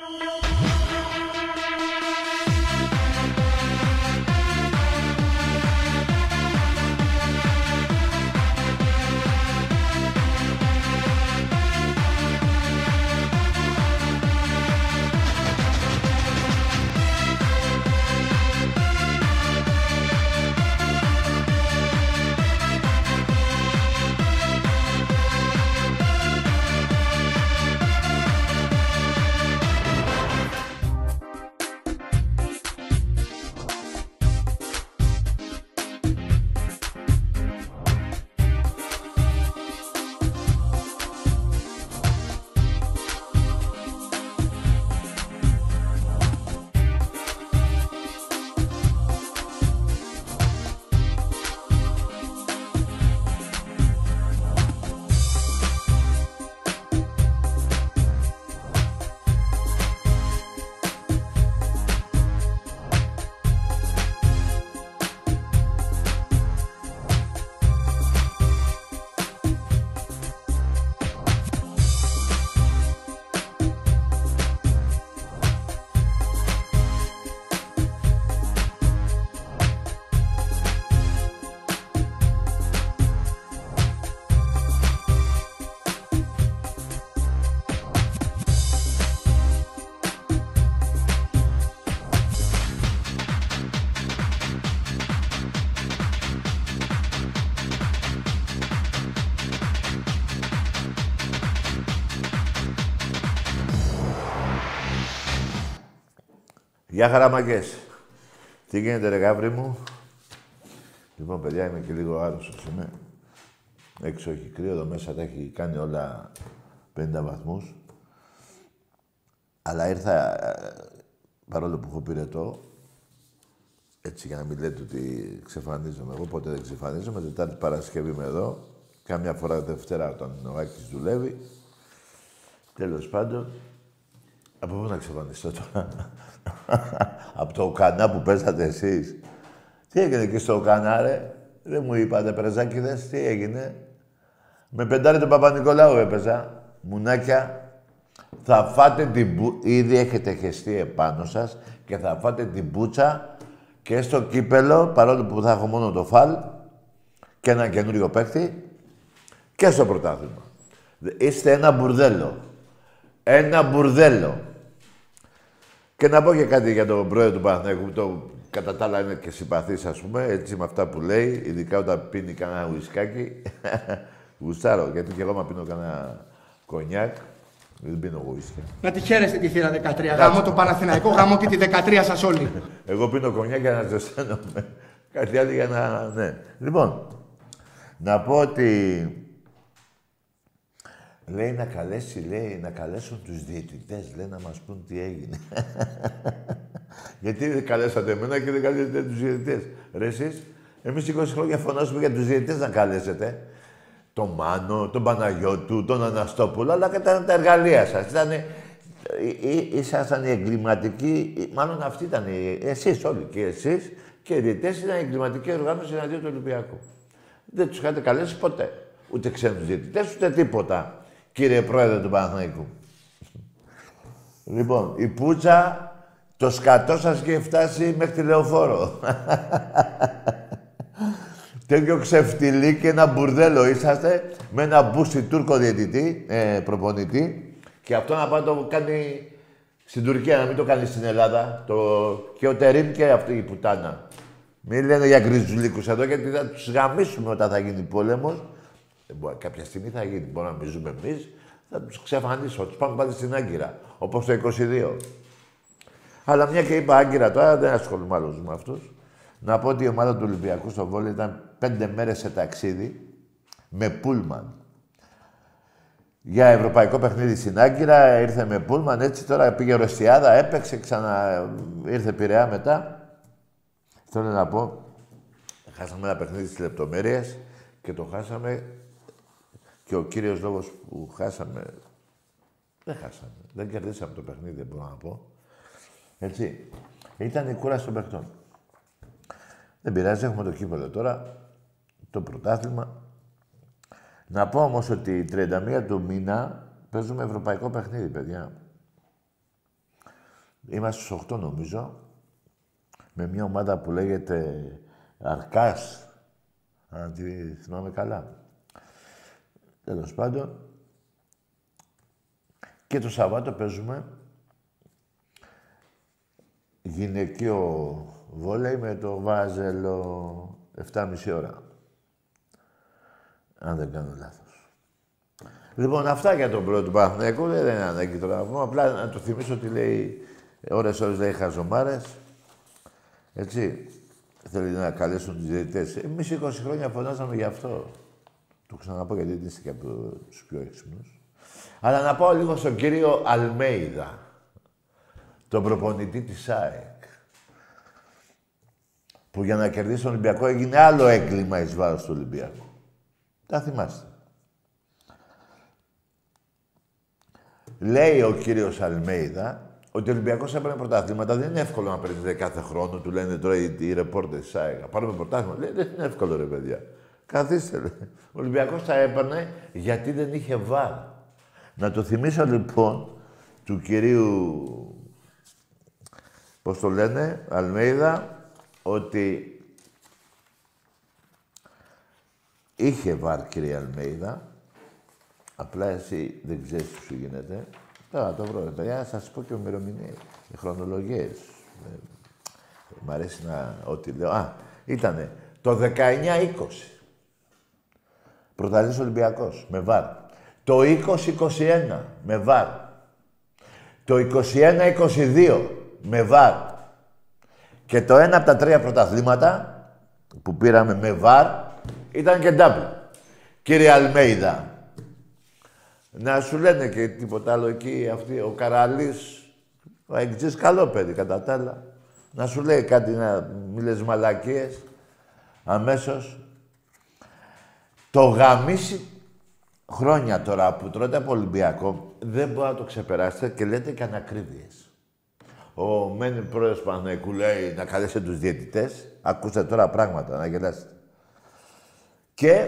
Γεια χαραμακές. Τι γίνεται ρε γάβρι μου. Λοιπόν, παιδιά, είμαι και λίγο άρρωστος, είμαι. Έξω έχει κρύο, εδώ μέσα τα έχει κάνει όλα 50 βαθμούς. Αλλά ήρθα, παρόλο που έχω πυρετό, έτσι για να μην λέτε ότι ξεφανίζομαι. Εγώ ποτέ δεν ξεφανίζομαι. Τετάρτη Παρασκευή είμαι εδώ. Κάμια φορά Δευτέρα όταν ο Άκης δουλεύει. Τέλος πάντων, από πού να ξεφανιστώ τώρα. Από το Οκανά που παίζατε εσείς. Τι έγινε εκεί στο Οκανά, ρε. Δεν μου είπατε, πρεζάκηδες, τι έγινε. Με πεντάρι τον Παπα-Νικολάου έπαιζα. Μουνάκια. Θα φάτε την ήδη έχετε χεστεί επάνω σας και θα φάτε την πουτσα και στο κύπελο, παρόλο που θα έχω μόνο το φαλ και ένα καινούριο παίκτη και στο πρωτάθλημα. Είστε ένα μπουρδέλο. Ένα μπουρδέλο. Και να πω και κάτι για τον πρόεδρο του Παναθηναϊκού, το κατά τα άλλα είναι και συμπαθής, ας πούμε, έτσι με αυτά που λέει, ειδικά όταν πίνει κανένα ουισκάκι. Γουστάρω, γιατί και εγώ μα πίνω κανένα κονιάκ. Δεν πίνω ουίσκι. Να τη χαίρεστε τη θύρα 13. Γάμω το Παναθηναϊκό, γάμω και τη 13 σας όλοι. Εγώ πίνω κονιάκ για να ζεσταίνομαι. Κάτι άλλο για να... ναι. Λοιπόν, να πω ότι... Λέει να καλέσει, λέει, να καλέσουν τους διαιτητές, λέει, να μας πούν τι έγινε. Γιατί δεν καλέσατε εμένα και δεν καλέσατε τους διαιτητές. Ρε εσείς, εμείς 20 χρόνια φωνάζουμε για τους διαιτητές να καλέσετε. Τον Μάνο, τον Παναγιώτου, τον Αναστόπουλο, αλλά και τα εργαλεία σας. Ήσασταν οι εγκληματικοί, μάλλον αυτοί ήταν εσείς όλοι και εσείς και οι διαιτητές ήταν η εγκληματική οργάνωση εναντίον του Ολυμπιακού. Δεν τους είχατε καλέσει ποτέ. Ούτε ξένους διαιτητές, ούτε τίποτα. Κύριε Πρόεδρε του Παναθηναϊκού. Λοιπόν, η πουτσα, το σκατό σας έχει φτάσει μέχρι τη Λεωφόρο. Τέτοιο ξεφτιλί και ένα μπουρδέλο είσαστε με ένα μπούστι Τούρκο διαιτητή, προπονητή και αυτό να πάει το κάνει στην Τουρκία, να μην το κάνει στην Ελλάδα. Και ο Τερίμ και αυτή η πουτάνα. Μην λένε για γκριζουλίκους εδώ, γιατί θα τους γαμίσουμε όταν θα γίνει πόλεμος. Κάποια στιγμή θα γίνει. Μπορεί να μην ζούμε εμείς, θα τους ξεφανίσω. Τους πάμε πάλι στην Άγκυρα, όπως το 22. Αλλά μια και είπα Άγκυρα τώρα, δεν ασχολούμαι άλλως με αυτούς. Να πω ότι η ομάδα του Ολυμπιακού στο βόλεϊ ήταν 5 μέρες σε ταξίδι με πούλμαν. Για ευρωπαϊκό παιχνίδι στην Άγκυρα, ήρθε με πούλμαν, έτσι τώρα πήγε Ρωστιάδα, έπαιξε, ήρθε Πειραιά μετά. Θέλω να πω, χάσαμε ένα παιχνίδι στις λεπτομέρειες και το χάσαμε και ο κύριος λόγος που χάσαμε, δεν χάσαμε, δεν κερδίσαμε το παιχνίδι, δεν μπορώ να πω. Έτσι, ήταν η κούραση των παιχτών. Δεν πειράζει, έχουμε το κύπελλο τώρα, το πρωτάθλημα. Να πω όμως ότι 31 του μήνα παίζουμε ευρωπαϊκό παιχνίδι, παιδιά. Είμαστε στους 8 νομίζω. Με μια ομάδα που λέγεται Αρκάς. Αν τη θυμάμαι καλά. Τέλος πάντων. Και το Σαββάτο παίζουμε γυναικείο βόλεϊ με το Βάζελο 7,5 ώρα. Αν δεν κάνω λάθος. Λοιπόν, αυτά για τον πρώτο Παναθηναϊκό. Δεν είναι ανάγκη τώρα να πούμε. Απλά να του θυμίσω ότι λέει ώρες λέει χαζομάρες. Έτσι. Θέλει να καλέσουν τους διαιτητές. Εμείς 20 χρόνια φωνάζαμε γι' αυτό. Το ξαναπώ γιατί δεν είστε και από τους πιο έξυπνους. Αλλά να πάω λίγο στον κύριο Αλμέιδα. Τον προπονητή της ΑΕΚ. Που για να κερδίσει τον Ολυμπιακό έγινε άλλο έγκλημα εις βάρος του Ολυμπιακού. Τα θυμάστε. Λέει ο κύριος Αλμέιδα ότι ο Ολυμπιακός έπαιρνε πρωταθλήματα. Δεν είναι εύκολο να παίρνει κάθε χρόνο. Του λένε τώρα οι ρεπόρτες της ΑΕΚ. Πάρουμε πρωτάθλημα. Λέει δεν είναι εύκολο ρε παιδιά. Καθίστε. Λέει. Ο Ολυμπιακός τα έπαιρνε γιατί δεν είχε βάρ. Να το θυμίσω λοιπόν του κυρίου, πώς το λένε, Αλμέιδα, ότι είχε βάρ, κύριε Αλμέιδα. Απλά εσύ δεν ξέρεις τι σου γίνεται. Τώρα το βρω, παιδιά, να σας πω και ημερομηνίες, οι χρονολογίες. Μ' αρέσει να... ό,τι λέω. Α, ήτανε το 19-20. Πρωταθλητής Ολυμπιακός, με βάρ. Το 20-21, με βάρ. Το 21-22, με βάρ. Και το ένα από τα 3 πρωταθλήματα που πήραμε με βάρ ήταν και double. Κύριε Αλμέιδα, να σου λένε και τίποτα άλλο εκεί, αυτοί, ο Καραλής, ο Αιγτζής, καλό παιδί κατά τα άλλα. Να σου λέει κάτι, να μη λες μαλακίες, αμέσως. Το γαμίσι χρόνια τώρα που τρώτε από Ολυμπιακό, δεν μπορεί να το ξεπεράσετε και λέτε και ανακρίβειες. Ο μεν πρόεδρος Παναθηναϊκού λέει να καλέσετε τους διαιτητές. Ακούστε τώρα πράγματα, να γελάσετε. Και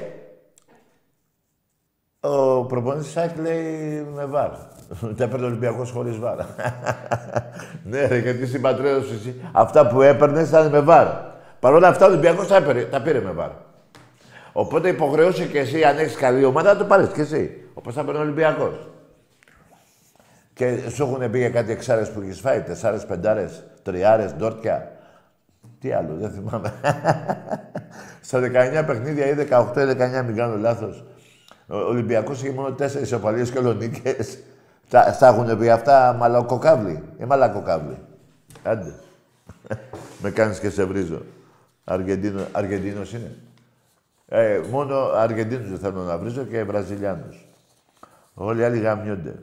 ο προπονητής ΣΑΚ λέει με βάρ. Τα έπαιρνε ο Ολυμπιακός χωρίς βάρ. Ναι ρε, γιατί συμπατρέδος εσύ. Αυτά που έπαιρνες ήταν με βάρ. Παρ' όλα αυτά ο Ολυμπιακός τα πήρε με βάρ. Οπότε υποχρεούσε και εσύ, αν έχεις καλή ομάδα, να το πάρεις και εσύ. Όπως θα παίρνει ο Ολυμπιακός. Και σου έχουν πει για κάτι εξάρες που έχεις φάει, 4, 5, 3, ντόρτια. Τι άλλο, δεν θυμάμαι. Στα 19 παιχνίδια ή 18 ή 19, μην κάνω λάθος. Ο Ολυμπιακός είχε μόνο 4 ισοπαλίες και ολονίκες. Τα έχουν πει αυτά μαλακοκάβλοι. Μαλακοκάβλοι. Άντε. Με κάνεις και σε βρίζω. Αργεντίνος είναι. Μόνο Αργεντίνους δεν θέλω να βρίζω και Βραζιλιάνους. Όλοι οι άλλοι γαμιούνται.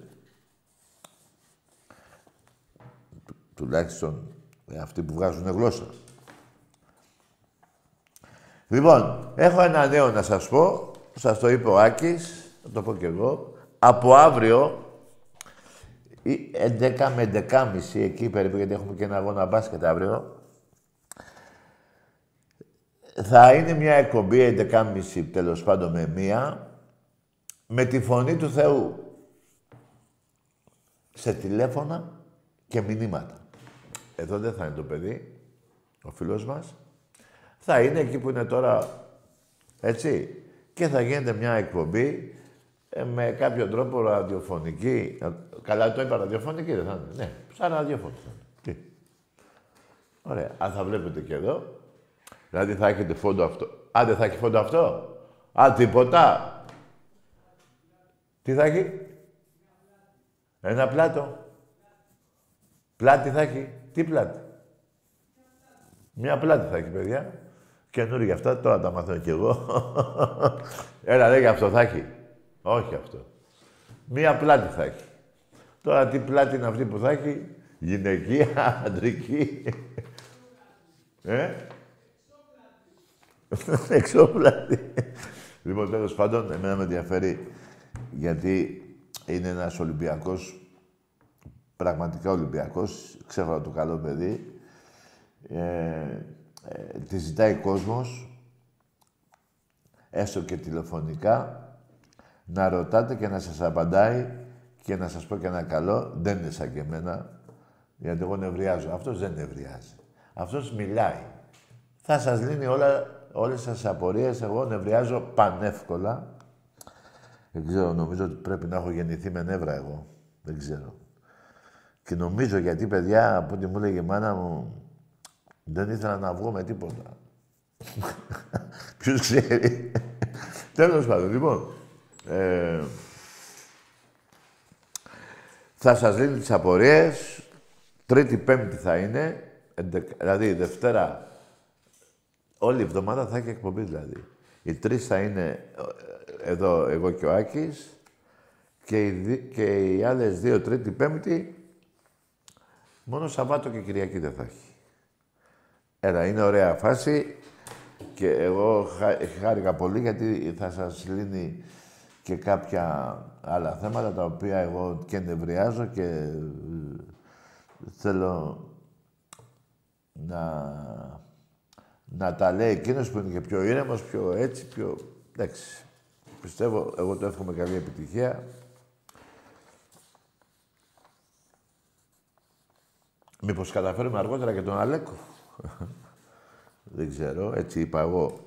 Τουλάχιστον αυτοί που βγάζουν γλώσσα. Λοιπόν, έχω ένα νέο να σας πω. Σας το είπε ο Άκης, θα το πω κι εγώ. Από αύριο, 11 με 11.30 εκεί περίπου, γιατί έχουμε και ένα αγώνα μπάσκετ αύριο, θα είναι μια εκπομπή 11.30 τέλος πάντων με μία, με τη φωνή του Θεού. Σε τηλέφωνα και μηνύματα. Εδώ δεν θα είναι το παιδί, ο φίλος μας. Θα είναι εκεί που είναι τώρα, έτσι. Και θα γίνεται μια εκπομπή με κάποιο τρόπο ραδιοφωνική. Καλά το είπα, ραδιοφωνική δεν θα είναι. Ναι, σαν ραδιόφωνο θα είναι. Τι. Ωραία. Αν θα βλέπετε και εδώ, δηλαδή θα έχετε φόντο αυτό. Αν δεν θα έχει φόντο αυτό. Α, τίποτα. Τι θα έχει. Ένα πλάτο. Πλάτη θα έχει. Τι πλάτη. Μια πλάτη θα έχει, παιδιά. Καινούργια αυτά, τώρα τα μαθαίνω κι εγώ. Έλα, λέγε αυτό θα έχει. Όχι αυτό. Μία πλάτη θα έχει. Τώρα τι πλάτη είναι αυτή που θα έχει. Γυναικεία, αντρική. Εξώπλατη. Λοιπόν, τέλος πάντων, εμένα με ενδιαφέρει γιατί είναι ένας Ολυμπιακός, πραγματικά Ολυμπιακός, ξέχωρα το καλό παιδί. Τη ζητάει κόσμος, έστω και τηλεφωνικά, να ρωτάτε και να σας απαντάει και να σας πω και ένα καλό, δεν είναι σαν και εμένα, Γιατί εγώ νευριάζω. Αυτός δεν νευριάζει. Αυτός μιλάει. Θα σας λύνει όλες σας τις απορίες. Εγώ νευριάζω πανεύκολα. Δεν ξέρω, νομίζω ότι πρέπει να έχω γεννηθεί με νεύρα εγώ. Δεν ξέρω. Και νομίζω γιατί, παιδιά, από ό,τι μου έλεγε η μάνα μου, δεν ήθελα να βγω με τίποτα. Ποιος ξέρει. Τέλος πάντων, λοιπόν. Θα σας λύνει τις απορίες. Τρίτη, Πέμπτη θα είναι. Δηλαδή, Δευτέρα, όλη η εβδομάδα θα έχει εκπομπή, δηλαδή. Οι τρεις θα είναι εδώ, εγώ και ο Άκης. Και οι άλλες δύο, Τρίτη, Πέμπτη, μόνο Σαββάτο και Κυριακή δεν θα έχει. Έλα, είναι ωραία φάση. Και εγώ χάρηκα πολύ γιατί θα σας λύνει και κάποια άλλα θέματα τα οποία εγώ και νευριάζω και θέλω να τα λέει εκείνος που είναι και πιο ήρεμος, πιο έτσι, πιο... Εντάξει. Πιστεύω, εγώ το εύχομαι καλή επιτυχία. Μήπως καταφέρουμε αργότερα και τον Αλέκο. Δεν ξέρω, έτσι είπα εγώ.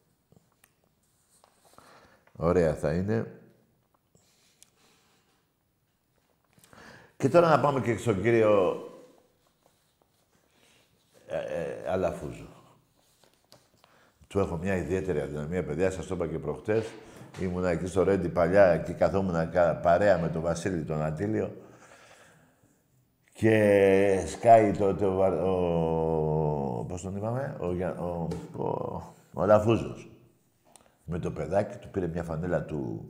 Ωραία θα είναι. Και τώρα να πάμε και στον κύριο Αλαφούζο. Του έχω μια ιδιαίτερη αδυναμία, παιδιά, σας το είπα και προχτές. Ήμουνα εκεί στο Ρέντι παλιά και καθόμουν παρέα με τον Βασίλη τον Ατήλιο. Και σκάει τότε πώς τον είπαμε, ο Αλαφούζος. Με το παιδάκι του πήρε μια φανέλα του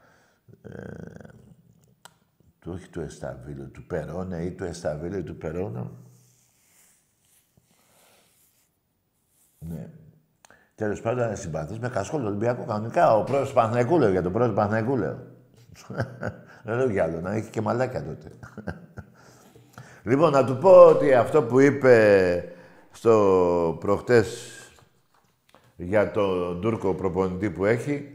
όχι του Εσταβίλου, του Περόνε ή του Εσταβίλου ή του Περόνε. Ναι. Τέλος πάντων, συμπαθείς με κασκόλ του Ολυμπιακού κανονικά. Ο πρόεδρος Παναθηναϊκού λέω, για τον πρόεδρο Παναθηναϊκού λέω. Δεν λέω κι άλλο, να έχει και μαλάκια τότε. Λοιπόν, να του πω ότι αυτό που είπε στο προχτές για τον Τούρκο προπονητή που έχει,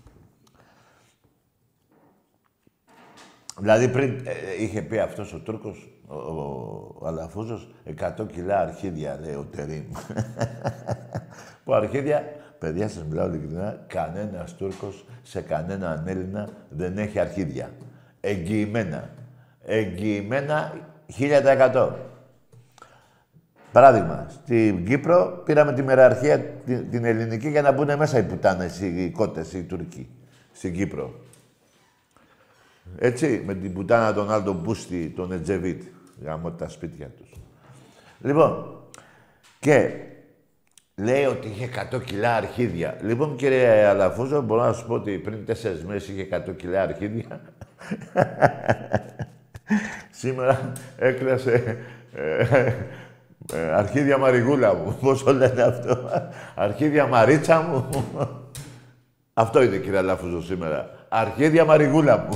δηλαδή πριν είχε πει αυτός ο Τούρκος, ο Αλαφούζος, 100 κιλά αρχίδια, λέει ο Τερίμ. Που αρχίδια, παιδιά σας μιλάω ειλικρινά, κανένας Τούρκος σε κανέναν Έλληνα δεν έχει αρχίδια. Εγγυημένα. Εγγυημένα 1000%. Παράδειγμα, στην Κύπρο πήραμε τη μεραρχία την ελληνική για να μπουν μέσα οι πουτάνες, οι κότες, οι Τούρκοι. Στην Κύπρο. Έτσι, με την πουτάνα τον Άλτο Μπούστη, τον Ετζεβίτ. Γαμώ τα σπίτια τους. Λοιπόν, και λέει ότι είχε 100 κιλά αρχίδια. Λοιπόν, κύριε Αλαφούζο, μπορώ να σου πω ότι πριν 4 μέρες είχε 100 κιλά αρχίδια. Σήμερα έκλασε αρχίδια Μαριγούλα μου. Πώς το λένε αυτό. Αρχίδια Μαρίτσα μου. Αυτό είναι, κύριε Αλαφούζο, σήμερα. Αρχίδια Μαριγούλα μου.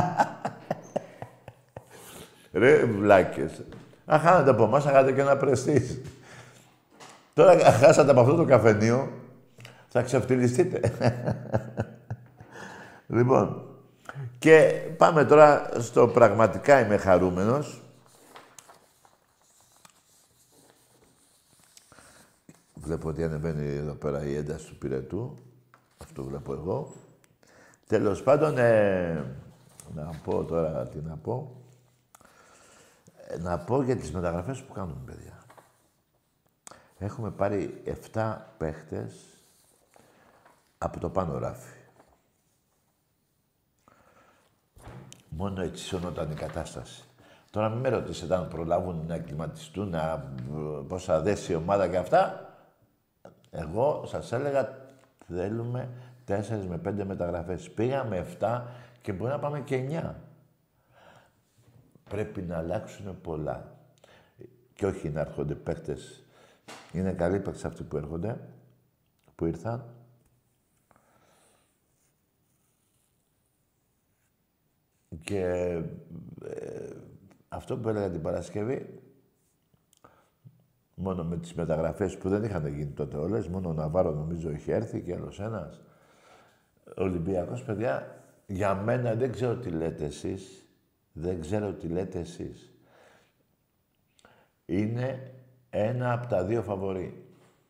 Ρε βλάκες. Αν χάνατε από εμάς, χάνατε και ένα πρεστής. Τώρα χάσατε από αυτό το καφενείο, θα ξεφτυλιστείτε. Λοιπόν, και πάμε τώρα στο πραγματικά είμαι χαρούμενος. Βλέπω ότι ανεβαίνει εδώ πέρα η ένταση του πυρετού. Αυτό βλέπω εγώ. Τέλος πάντων, να πω τώρα τι να πω. Να πω για τις μεταγραφές που κάνουμε, παιδιά. Έχουμε πάρει 7 παίχτες από το πάνω ράφι. Μόνο έτσι σωνόταν η κατάσταση. Τώρα μην με ρωτήσετε αν προλάβουν να κλιματιστούν, πώς θα δέσει η ομάδα και αυτά. Εγώ σας έλεγα θέλουμε 4 με 5 μεταγραφές. Πήγαμε 7 και μπορεί να πάμε και 9. Πρέπει να αλλάξουν πολλά. Και όχι να έρχονται παίχτες. Είναι καλοί παίχτες αυτοί που έρχονται, που ήρθαν. Και αυτό που έλεγα την Παρασκευή, μόνο με τις μεταγραφές που δεν είχαν γίνει τότε όλες, μόνο ο Ναβάρο νομίζω είχε έρθει και άλλος ένας. Ολυμπιακός, παιδιά, για μένα δεν ξέρω τι λέτε εσείς. Δεν ξέρω τι λέτε εσείς. είναι ένα από τα δύο φαβορί.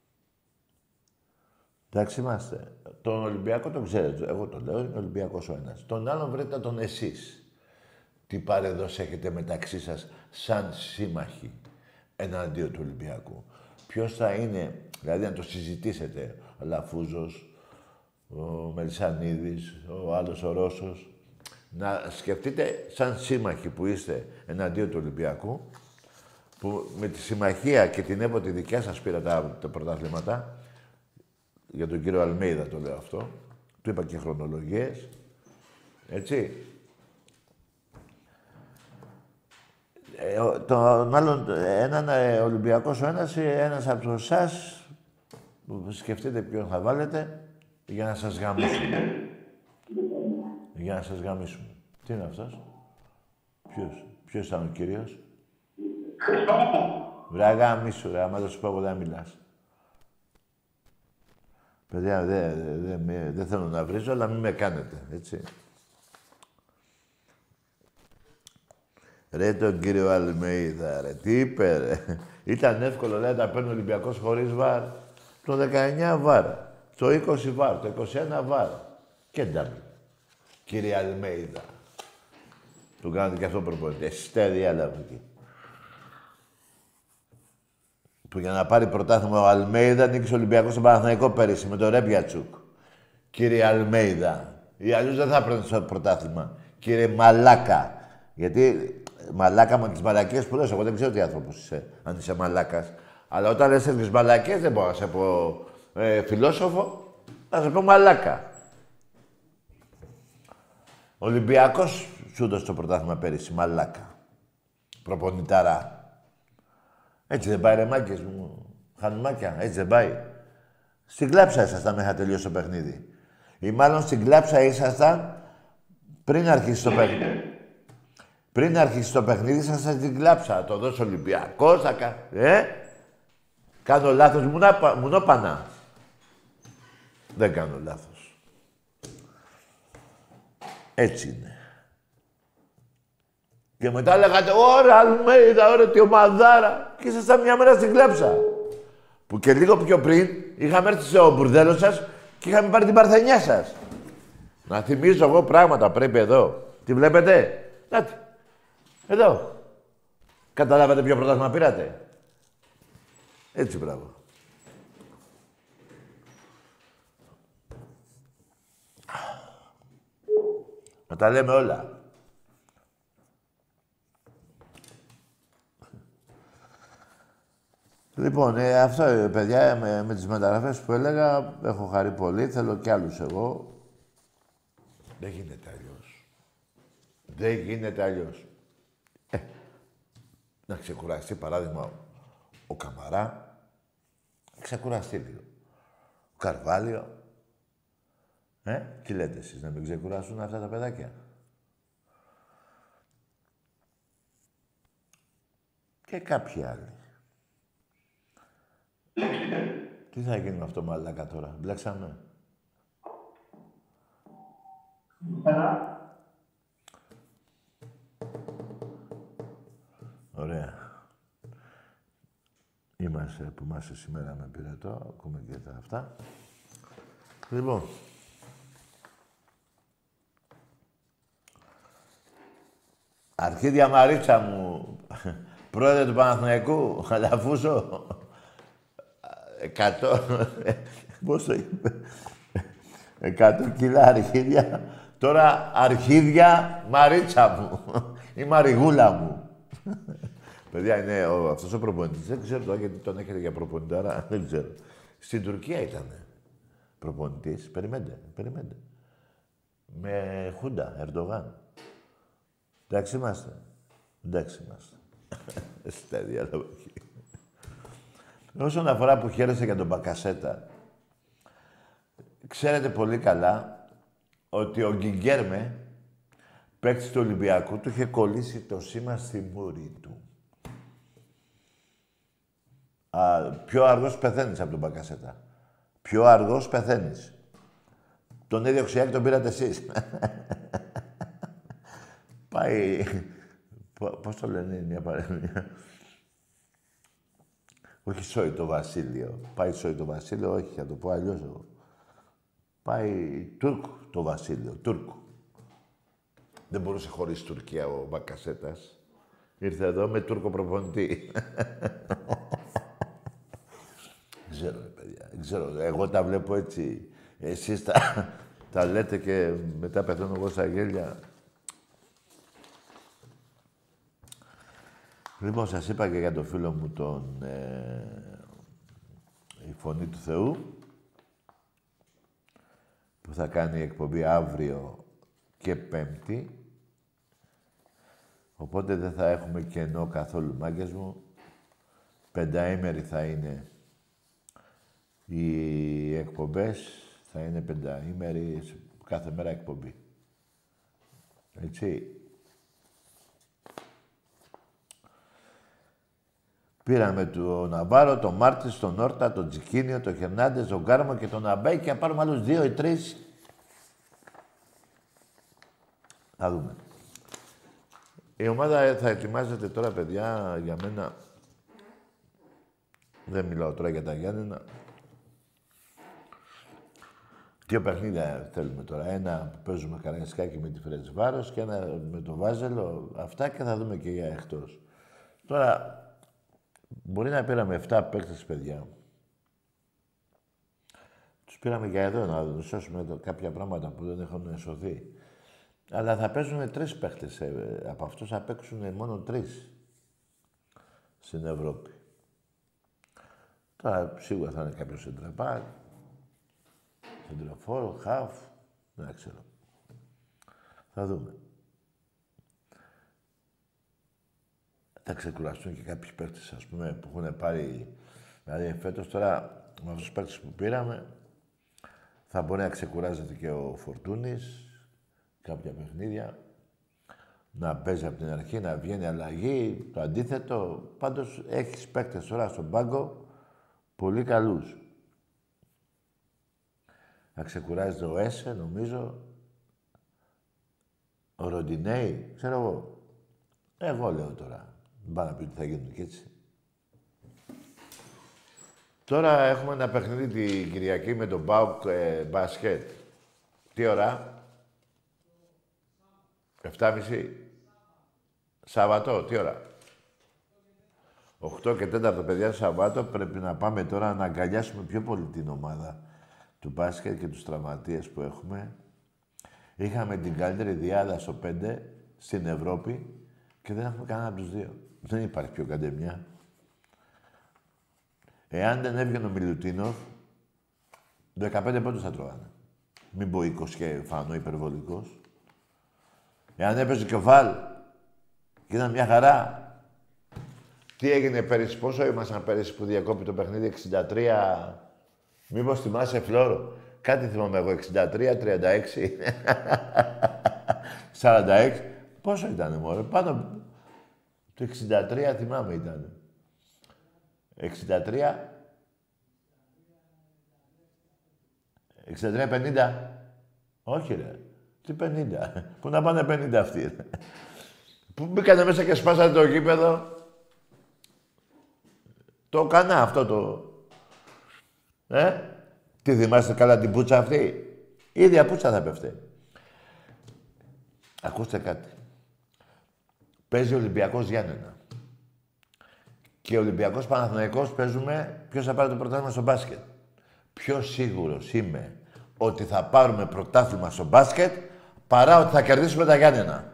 Εντάξει είμαστε. Τον Ολυμπιακό τον ξέρετε. Εγώ το λέω, είναι Ολυμπιακός ο ένας. Τον άλλον βρείτε τον εσείς. Τι παρεδός έχετε μεταξύ σας σαν σύμμαχοι εναντίον του Ολυμπιακού. Ποιος θα είναι, δηλαδή να το συζητήσετε, ο Λαφούζος, ο Μελισσανίδης, ο άλλος ο Ρώσος. Να σκεφτείτε σαν σύμμαχοι που είστε εναντίον του Ολυμπιακού, που με τη συμμαχία και την έποτη δικιά σας πήρα τα πρωταθλήματα, για τον κύριο Αλμέιδα το λέω αυτό, του είπα και χρονολογίες, έτσι. Τον άλλον, έναν Ολυμπιακός ο ένας από εσάς, σκεφτείτε ποιον θα βάλετε, για να σας γαμίσουν. Για να σας γαμίσουν. Τι είναι αυτός? Ποιος ήταν ο κύριος? Βρε γαμίσου, ρε, άμα δεν σου πω εγώ δεν μιλάς. Παιδιά, δεν θέλω να βρίζω, αλλά μην με κάνετε, έτσι. Ρε τον κύριο Αλμέιδα, ρε, τι είπε, ρε. Ήταν εύκολο, λέει, να τα παίρνει ο Ολυμπιακός χωρίς βάρ. Το 19 βάρ, το 20 βάρ, το 21 βάρ. Και ντάμπι. Κύριε Αλμέιδα. Του κάνετε και αυτό προπονητή. Εστέρι, άλλα από εκεί. Που για να πάρει πρωτάθλημα ο Αλμέιδα νίκησε ο Ολυμπιακός στον Παναθηναϊκό πέρυσι με τον Ρέμπιατσουκ. Κύριε Αλμέιδα. Ή αλλιώς δεν θα παίρνει το πρωτάθλημα. Κύριε Μαλάκα. Γιατί μαλάκα με τις μαλακίες που λες, εγώ δεν ξέρω τι άνθρωπος είσαι, αν είσαι μαλάκας. Αλλά όταν λες τις μαλακίες δεν μπορώ να σε πω φιλόσοφο, να σε πω μαλάκα. Ο Ολυμπιακός σου έδωσε το πρωτάθλημα πέρυσι, μαλάκα. Προπονητάρα. Έτσι δεν πάει ρε μάκες μου, χανουμάκια, έτσι δεν πάει. Στην κλάψα ήσασταν μέχρι να τελειώσει το παιχνίδι. Ή μάλλον στην κλάψα ήσασταν πριν αρχίσει το παιχνίδι. Πριν αρχίσει το παιχνίδι, σας την κλάψα. Θα το δώσω Ολυμπιακός, θα κάνω λάθος, μουνόπανα. Δεν κάνω λάθος. Έτσι είναι. Και μετά λέγατε, ωραία Αλμέιδα, ωραία τι ομαδάρα. Και ήσασταν μια μέρα στην κλάψα. Που και λίγο πιο πριν είχαμε έρθει στο μπουρδέλο σας και είχαμε πάρει την παρθενιά σας. Να θυμίζω εγώ πράγματα πρέπει εδώ. Τι βλέπετε? Νάτι. Εδώ. Καταλάβατε ποιο πρωτάθλημα πήρατε? Έτσι, μπράβο. Να τα λέμε όλα. Λοιπόν, αυτό, παιδιά, με τις μεταγραφές που έλεγα, έχω χαρεί πολύ. Θέλω κι άλλους εγώ. Δεν γίνεται αλλιώς. Δεν γίνεται αλλιώς. Να ξεκουραστεί, παράδειγμα, ο Καμαρά. Ξεκουραστεί λίγο. Ο Καρβάλιο. Τι λέτε εσείς, να μην ξεκουράσουν αυτά τα παιδάκια? Και κάποιοι άλλοι. Τι θα γίνει με αυτό μαλάκα τώρα, μπλέξαμε? Ωραία. Είμαστε που είμαστε σήμερα με πυρετό, ακούμε και τα αυτά. Λοιπόν. Αρχίδια Μαρίτσα μου, πρόεδρε του Παναθηναϊκού, Αλαφούζο. 100, πώς το είπε, 100 κιλά αρχίδια. Τώρα αρχίδια Μαρίτσα μου, η Μαριγούλα μου. Παιδιά, είναι αυτός ο προπονητής. Δεν ξέρω τώρα γιατί τον έχετε για προπονητή, άρα δεν ξέρω. Στην Τουρκία ήταν προπονητής. Περιμένετε. Με Χούντα, Ερντογάν. Εντάξει είμαστε. Στέδια, λόγω. Όσον αφορά που χαίρεσε για τον Μπακασέτα, ξέρετε πολύ καλά ότι ο Γκιγκέρμε, παίκτης του Ολυμπιακού, του είχε κολλήσει το σήμα στη μούρη του. Πιο αργός πεθαίνεις από τον Μπακασέτα. Πιο αργός πεθαίνεις. Τον ίδιο Ξιάκη τον πήρατε εσείς. Πάει... Πώς το λένε, μια παρέμβια. Όχι Σόι το Βασίλειο. Πάει Σόι το Βασίλειο, όχι, θα το πω αλλιώς εγώ. Πάει Τούρκου το Βασίλειο, Τούρκου. Δεν μπορούσε χωρίς Τουρκία ο Μπακασέτας. Ήρθε εδώ με Τούρκο προπονητή. Δεν ξέρω, ρε παιδιά. Δεν ξέρω. Εγώ τα βλέπω έτσι. Εσείς τα λέτε και μετά πεθαίνω εγώ στα γέλια. Λοιπόν, σας είπα και για το φίλο μου τον... η Φωνή του Θεού, που θα κάνει εκπομπή αύριο και Πέμπτη. Οπότε δεν θα έχουμε κενό καθόλου, μάγκες μου. 5ήμερη θα είναι οι εκπομπές. Θα είναι 5ήμερη κάθε μέρα εκπομπή. Έτσι. Πήραμε τον Ναβάρο, τον Μάρτις, τον Όρτα, τον Τζικίνιο, τον Χερνάντες, τον Κάρμο και τον Αμπέη και θα πάρουμε άλλους 2 ή 3. Θα δούμε. Η ομάδα θα ετοιμάζεται τώρα, παιδιά, για μένα. Δεν μιλάω τώρα για τα Γιάννενα. 2 παιχνίδια θέλουμε τώρα. Ένα που παίζουμε Καραϊσκάκι με τη Φρεντσβάρος και ένα με το Βάζελο. Αυτά και θα δούμε και για εκτός. Τώρα, μπορεί να πήραμε 7 παίκτες, παιδιά. Τους πήραμε για εδώ να σώσουμε κάποια πράγματα που δεν έχουν σωθεί. Αλλά θα παίζουν 3 παίκτες. Από αυτούς θα παίξουν μόνο 3 στην Ευρώπη. Τώρα σίγουρα θα είναι κάποιος σεντραπάρ, σεντροφόρο, χαφ, δεν ξέρω. Θα δούμε. Θα ξεκουραστούν και κάποιοι παίκτες, ας πούμε, που έχουν πάρει... Δηλαδή, φέτος τώρα, με αυτούς τους παίκτες που πήραμε, θα μπορεί να ξεκουράζεται και ο Φορτούνης, κάποια παιχνίδια, να παίζει από την αρχή, να βγαίνει αλλαγή, το αντίθετο. Πάντως, έχεις παίκτες τώρα στον πάγκο, πολύ καλούς. Να ξεκουράζεται ο Έσε, νομίζω, ο Ροντινέη, ξέρω εγώ. Εγώ λέω τώρα. Δεν πάω να πει ότι θα γίνουν και έτσι. Τώρα έχουμε ένα παιχνίδι την Κυριακή με τον ΠΑΟΚ μπάσκετ. Τι ώρα? 7.30. Σαββατό, τι ώρα? 8 και 4, παιδιά, Σαββάτο. Πρέπει να πάμε τώρα να αγκαλιάσουμε πιο πολύ την ομάδα του μπάσκετ και τους τραυματίες που έχουμε. Είχαμε την καλύτερη διάδα στο 5 στην Ευρώπη και δεν έχουμε κανένα από τους 2. Δεν υπάρχει πιο καντεμιά. Εάν δεν έβγαινε ο Μιλουτίνοφ, 15 πόντους θα τρώγανε. Μην πω 20 και φανώ υπερβολικός. Εάν έπαιζε και ο Βάλ και ήταν μια χαρά. Τι έγινε πέρυσι, πόσο ήμασταν πέρυσι που διακόπη το παιχνίδι, 63... Μήπως θυμάσαι, Φλόρο. Κάτι θυμάμαι εγώ, 63, 36, 46. Πόσο ήτανε, μωρέ, πάνω... Το 63 θυμάμαι ήτανε. 63... 63-50. Όχι, ρε. Τι 50. Πού να πάνε 50 αυτοί, ρε. Πού μπήκανε μέσα και σπάσανε το γήπεδο. Το κανά αυτό το... Τι θυμάστε καλά την πουτσα αυτή. Η ίδια πουτσα θα πέφτει. Ακούστε κάτι. Παίζει ο Ολυμπιακός Γιάννενα. Και ο Ολυμπιακός Παναθηναϊκός παίζουμε ποιος θα πάρει το πρωτάθλημα στο μπάσκετ. Πιο σίγουρος είμαι ότι θα πάρουμε πρωτάθλημα στο μπάσκετ παρά ότι θα κερδίσουμε τα Γιάννενα.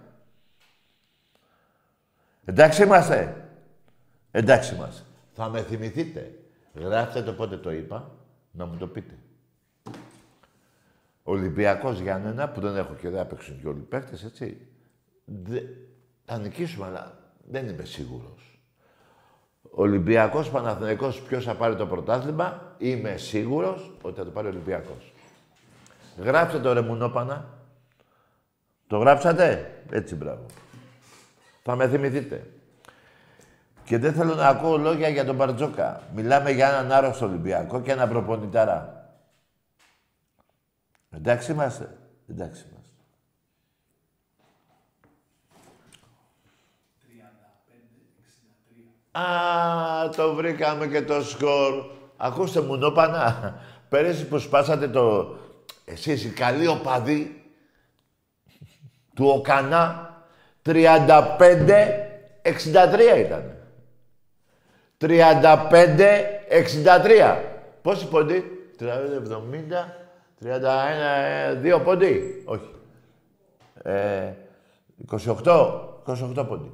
Εντάξει είμαστε. Εντάξει είμαστε. Θα με θυμηθείτε. Γράφτε το πότε το είπα, να μου το πείτε. Ολυμπιακός Γιάννενα, που δεν έχω και δεν παίξουν και όλοι οι παίκτες, έτσι. Θα νικήσουμε, αλλά δεν είμαι σίγουρος. Ολυμπιακός Παναθηναϊκός, ποιος θα πάρει το πρωτάθλημα, είμαι σίγουρος ότι θα το πάρει ο Ολυμπιακός. Γράψτε το, ρε Μουνόπανα. Το γράψατε. Έτσι, μπράβο. Θα με θυμηθείτε. Και δεν θέλω να ακούω λόγια για τον Μπαρτζόκα. Μιλάμε για έναν άρρωστο Ολυμπιακό και έναν προπονηταρά. Εντάξει είμαστε. Εντάξει είμαστε. 35-63. Α, το βρήκαμε και το σκορ. Ακούστε μου, νόπανα. Πέρυσι που σπάσατε το... Εσείς οι καλοί οπαδοί του Οκανά, 35-63 ήταν. 35-63. Πόσοι πόντοι? 30-70, 31, 2 πόντοι. Όχι. 28 πόντοι.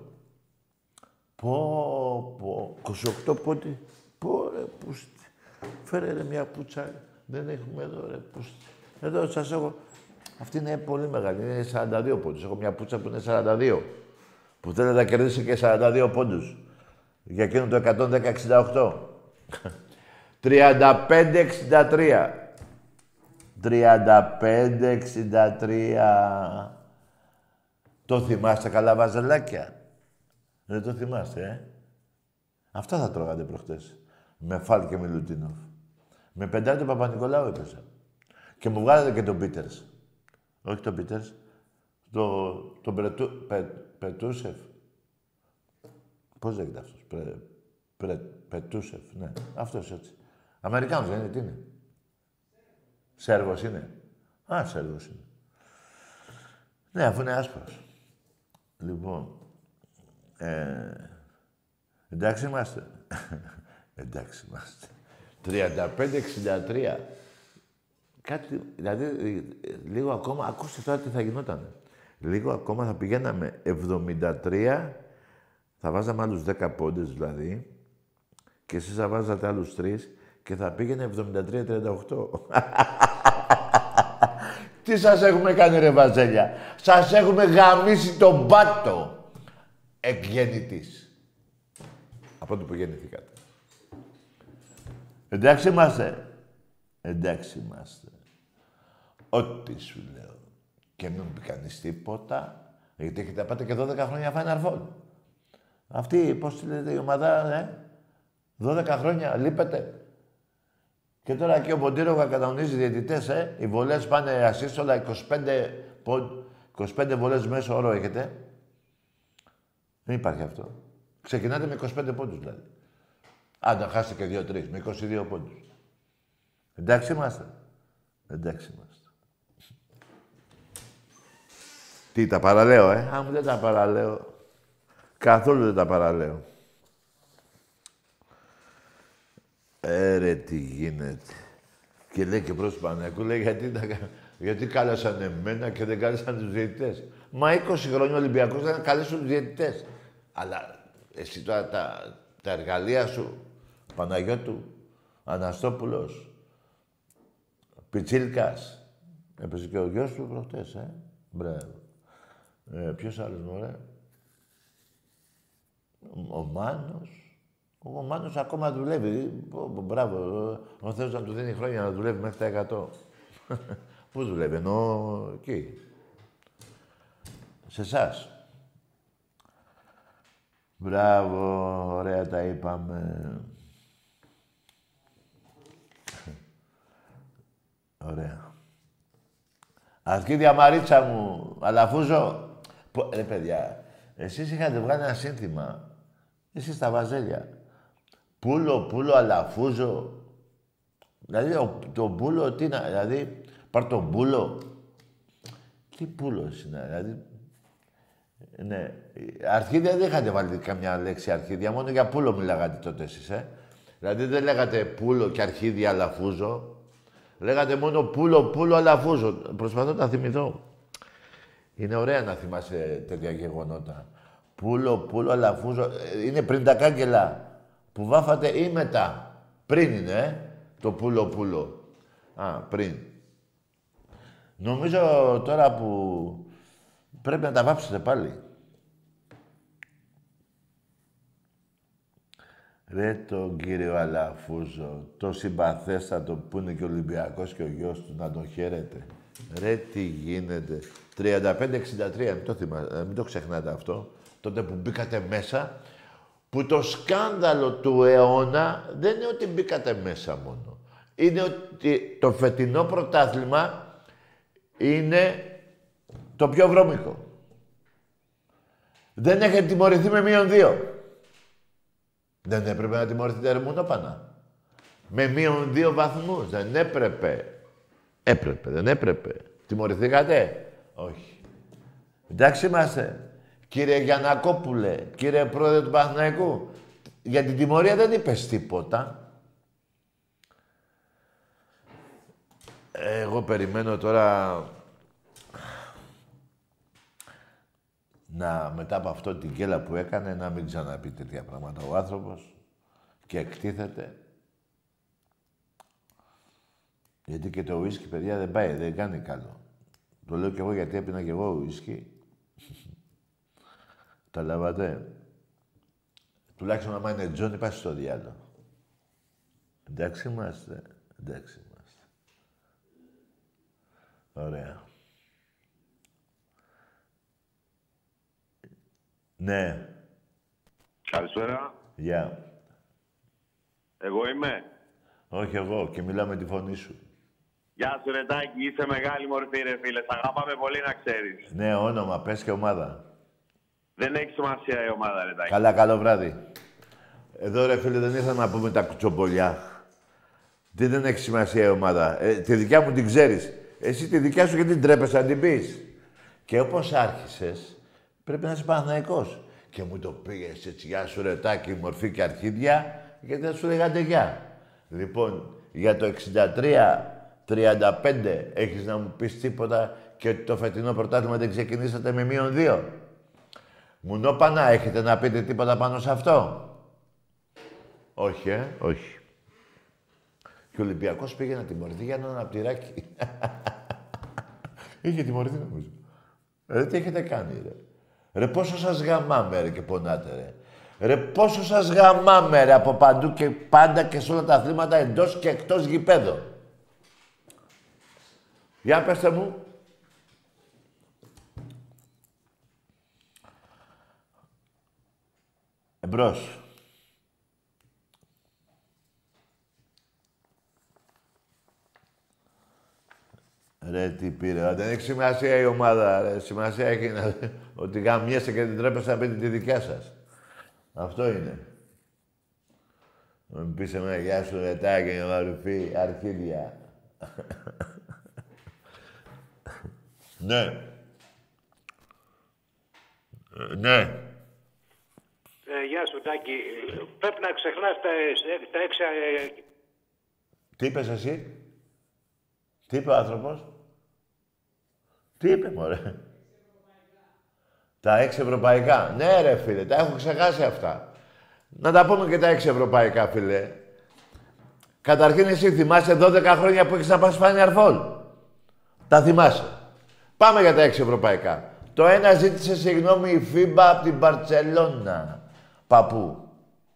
Πω, 28 πόντοι. Πω, ρε, πούστη. Φέρε ρε μια πουτσα. Δεν έχουμε εδώ, ρε, πούστη. Εδώ σας έχω... Αυτή είναι πολύ μεγάλη. Είναι 42 πόντους. Έχω μια πουτσα που είναι 42. Που θέλετε να κερδίσει και 42 πόντους. Για εκείνο το 110-68. 35-63. 35-63. Το θυμάστε καλά, βαζελάκια? Δεν το θυμάστε, Αυτά θα τρώγατε προχτές. Με Φάλ και Μιλουτίνοφ. Με πεντάρι Παπα-Νικολάου έπαιζα. Και μου βγάλατε και τον Πίτερς. Όχι τον Πίτερς. Τον Πετούσεφ. Πώς λέγεται αυτός. Πετούσεφ, ναι. Αυτός έτσι. Αμερικάνος δεν είναι, τι είναι. Σέρβος είναι. Α, Σέρβος είναι. Ναι, αφού είναι άσπρος. Λοιπόν, εντάξει είμαστε. Εντάξει είμαστε. 35-63. Κάτι, δηλαδή, λίγο ακόμα, ακούστε τώρα τι θα γινόταν. Λίγο ακόμα θα πηγαίναμε 73, θα βάζαμε άλλους 10 πόντες δηλαδή, και εσείς θα βάζατε άλλους 3 και θα πήγαινε 73-38. Τι σας έχουμε κάνει ρε βαζέλια. Σας έχουμε γαμίσει τον πάτο εκγεννητής. Από τότε που γεννηθήκατε. Εντάξει είμαστε. Εντάξει είμαστε. Ό,τι σου λέω. Και μην μου πει κανείς τίποτα. Γιατί έχετε πάτε και 12 χρόνια Final Four. Αυτή, πώς τη λέτε, η ομάδα, 12 χρόνια, λείπετε. Και τώρα και ο Ποντήρογα κανονίζει διαιτητές, Οι βολές πάνε ασύστολα, 25 βολές μέσω όρο έχετε. Δεν υπάρχει αυτό. Ξεκινάτε με 25 πόντους, δηλαδή. Αν τα χάσετε και 2-3, με 22 πόντους. Εντάξει είμαστε. Εντάξει είμαστε. Τι, τα παραλέω, Αν δεν τα παραλέω. Καθόλου δεν τα παραλέω. Ρε, τι γίνεται. Και λέει και προς Παναγιακού, λέει, γιατί κάλεσαν εμένα και δεν κάλεσαν τους διαιτητές. Μα 20 χρόνια ο Ολυμπιακός δεν καλέσουν τους διαιτητές. Αλλά εσύ τώρα τα εργαλεία σου, Παναγιώτου, Αναστόπουλος, Πιτσίλκας. Έπαιζε και ο γιος του προχτές, Μπράβο. Ποιος άλλος, μωρέ. Ο Μάνος. Ο Μάνος ακόμα δουλεύει. Μπράβο. Ο Θεός να του δίνει χρόνια να δουλεύει μέχρι τα 100. Πού δουλεύει, ενώ εκεί. Σε εσάς. Μπράβο, ωραία τα είπαμε. Ωραία. Αρχίδια Μαρίτσα μου, Αλαφούζο. Ρε παιδιά, εσείς είχατε βγάλει ένα σύνθημα. Εσείς τα βαζέλια. Πούλο, Αλαφούζο. Δηλαδή, το πούλο, τι να... Δηλαδή, πάρ' τον πούλο. Τι πούλος είναι, δηλαδή... Ναι. Αρχίδια δεν είχατε βάλει καμιά λέξη αρχίδια, μόνο για πούλο μιλάγατε τότε εσείς, Δηλαδή, δεν λέγατε πούλο και αρχίδια Αλαφούζο. Λέγατε μόνο πούλο, Αλαφούζο. Προσπαθώ να θυμηθώ. Είναι ωραία να θυμάσαι τέτοια γεγονότα. Πούλο, Αλαφούζο. Είναι πριν τα κάγκελα που βάφατε ή μετά. Πριν είναι, το πούλο. Α, πριν. Νομίζω τώρα που πρέπει να τα βάψετε πάλι. Ρε τον κύριο Αλαφούζο, το συμπαθέστατο που είναι και ο Ολυμπιακός και ο γιος του, να τον χαίρετε. Ρε τι γίνεται. 35-63, μην το ξεχνάτε αυτό. Τότε που μπήκατε μέσα, που το σκάνδαλο του αιώνα δεν είναι ότι μπήκατε μέσα μόνο. Είναι ότι το φετινό πρωτάθλημα είναι το πιο βρώμικο. Δεν έχετε τιμωρηθεί με -2. Δεν έπρεπε να τιμωρηθείτε ρε Μουνόπανα. Με -2 βαθμούς. Δεν έπρεπε. Έπρεπε, δεν έπρεπε. Τιμωρηθήκατε. Όχι. Εντάξει είμαστε. Κύριε Γιαννακόπουλε, κύριε πρόεδρε του Παναθηναϊκού, για την τιμωρία δεν είπες τίποτα. Εγώ περιμένω τώρα μετά από αυτό την κέλα που έκανε, να μην ξαναπεί τέτοια πράγματα ο άνθρωπος και εκτίθεται. Γιατί και το ουίσκι, παιδιά, δεν πάει, δεν κάνει καλό. Το λέω κι εγώ γιατί έπινα κι εγώ ουίσκι. Τα λάβατε. Τουλάχιστον άμα είναι Τζόνι, πας στο διάλογο. Εντάξει είμαστε. Εντάξει είμαστε. Ωραία. Ναι. Καλησπέρα. Γεια. Εγώ είμαι. Όχι εγώ και μιλάω με τη φωνή σου. Γεια σου Ρετάκη, είσαι μεγάλη μορφή ρε φίλε. Σ' αγάπαμε πολύ να ξέρεις. Ναι, όνομα, πες και ομάδα. Δεν έχει σημασία η ομάδα Ρετάκη. Καλά, καλό βράδυ. Εδώ ρε φίλε δεν ήθελα να πούμε τα κουτσομπολιά. Τι δεν έχει σημασία η ομάδα. Τη δικιά μου την ξέρεις. Εσύ τη δικιά σου γιατί τρέπεσαι να την πεις. Και όπως άρχισες, πρέπει να είσαι Παναθηναϊκός. Και μου το πήγες έτσι, γεια σου Ρετάκη, μορφή και αρχίδια, γιατί δεν σου λέγατε γεια. Λοιπόν, για το 63-35 έχεις να μου πεις τίποτα και ότι το φετινό πρωτάθλημα δεν ξεκινήσατε με -2. Μουνόπανα, έχετε να πείτε τίποτα πάνω σε αυτό. Όχι, όχι. Και ο Ολυμπιακός πήγε να τιμωρηθεί για έναν απτυράκι. Είχε τιμωρηθεί νομίζω. Τι έχετε κάνει, ρε. Ρε πόσο σας γαμάμε, ρε, και πονάτε, ρε. Ρε πόσο σας γαμάμε, ρε, από παντού και πάντα και σε όλα τα αθλήματα εντός και εκτός γηπέδων. Για πέστε μου. Εμπρός. Ρε τι πήρε, δεν έχει σημασία η ομάδα, ρε. Σημασία έχει ότι γαμιέσαι και δεν τρέπεσαι να πείτε τη δικιά σας. Αυτό είναι. Μην πεις εμένα, γεια σου Ρετάκη, μορφή, αρχίδια. Ναι. Ναι. Γεια σου, Τάκη. Πρέπει να ξεχνάς τα έξι... Τι είπες εσύ? Τι είπε ο άνθρωπος? Τι είπε, μωρέ? Τα 6 ευρωπαϊκά. Ναι, ρε, φίλε, τα έχω ξεχάσει αυτά. Να τα πούμε και τα 6 ευρωπαϊκά, φίλε. Καταρχήν, εσύ θυμάσαι 12 χρόνια που έχεις να πας Final Four. Τα θυμάσαι. Πάμε για τα 6 ευρωπαϊκά. Το ένα ζήτησε συγγνώμη η FIBA από την Μπαρτσελώνα. Παππού.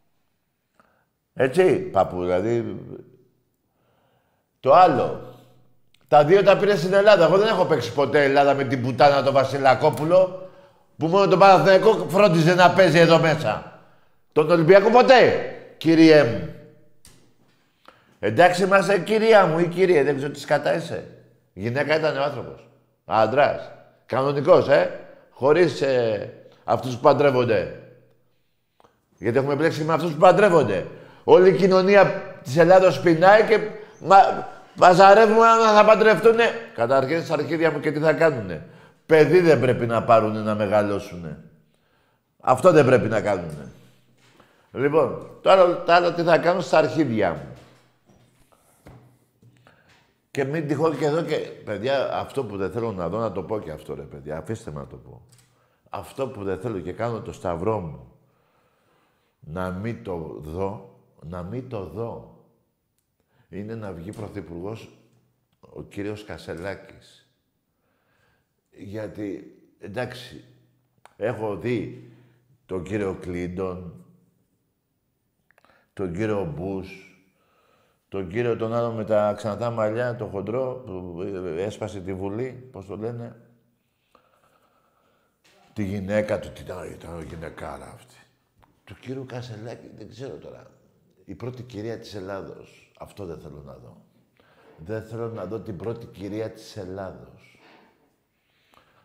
Έτσι, παππού, δηλαδή. Το άλλο. Τα δύο τα πήρε στην Ελλάδα. Εγώ δεν έχω παίξει ποτέ Ελλάδα με την πουτάνα τον Βασιλακόπουλο, που μόνο τον Παναθηναϊκό φρόντιζε να παίζει εδώ μέσα. Τον Ολυμπιακό ποτέ, κυριέ μου. Εντάξει είμαστε κυρία μου ή κύριε, δεν ξέρω τι σκατά είσαι. Γυναίκα ήταν ο άνθρωπος. Άντρας. Κανονικός, χωρίς αυτούς που παντρεύονται. Γιατί έχουμε μπλέξει με αυτούς που παντρεύονται. Όλη η κοινωνία της Ελλάδος πεινάει και μαζαρεύουμε να θα παντρευτούνε. Καταρχήν στα αρχίδια μου και τι θα κάνουνε. Παιδί δεν πρέπει να πάρουνε να μεγαλώσουνε. Αυτό δεν πρέπει να κάνουνε. Λοιπόν, το άλλο τι θα κάνω στα αρχίδια μου. Και μην τυχόν και εδώ και... Παιδιά, αυτό που δεν θέλω να δω, να το πω και αυτό, ρε παιδιά. Αφήστε με να το πω. Αυτό που δεν θέλω και κάνω το σταυρό μου. Να μην το δω, να μην το δω. Είναι να βγει πρωθυπουργός ο κύριος Κασελάκης. Γιατί, εντάξει, έχω δει τον κύριο Κλίντον, τον κύριο Μπούς, τον κύριο τον άλλο με τα ξανθά μαλλιά, το χοντρό, που έσπασε τη Βουλή, πώς το λένε. Τη γυναίκα του, ήταν γυναικάρα αυτή. Του κύριου Κασελάκη, δεν ξέρω τώρα. Η πρώτη κυρία της Ελλάδος. Αυτό δεν θέλω να δω. Δεν θέλω να δω την πρώτη κυρία της Ελλάδος.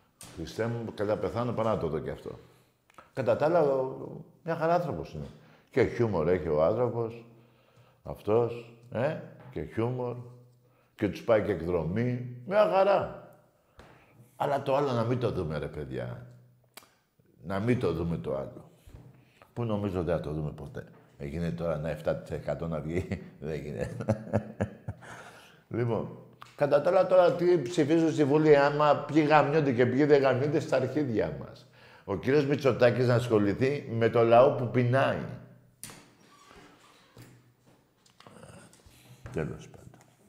Χριστέ μου, κατά πεθάνω, πάω να το δω κι αυτό. Κατά τα άλλα, μια χαρά άνθρωπος είναι. Και χιούμορ έχει ο άνθρωπος. Αυτός, και χιούμορ. Και τους πάει και εκδρομή. Μια χαρά. Αλλά το άλλο να μην το δούμε, ρε παιδιά. Να μην το δούμε το άλλο. Πού νομίζω δεν θα το δούμε ποτέ. Έγινε τώρα ένα 7% να βγει. Δεν γίνεται. Λοιπόν, κατά τα άλλα τώρα τι ψηφίζουν στη Βουλή, άμα ποιοι γαμιώνται και ποιοι δεν γαμιώνται στα αρχίδια μας. Ο κύριος Μητσοτάκης να ασχοληθεί με το λαό που πεινάει. Τέλος πάντων.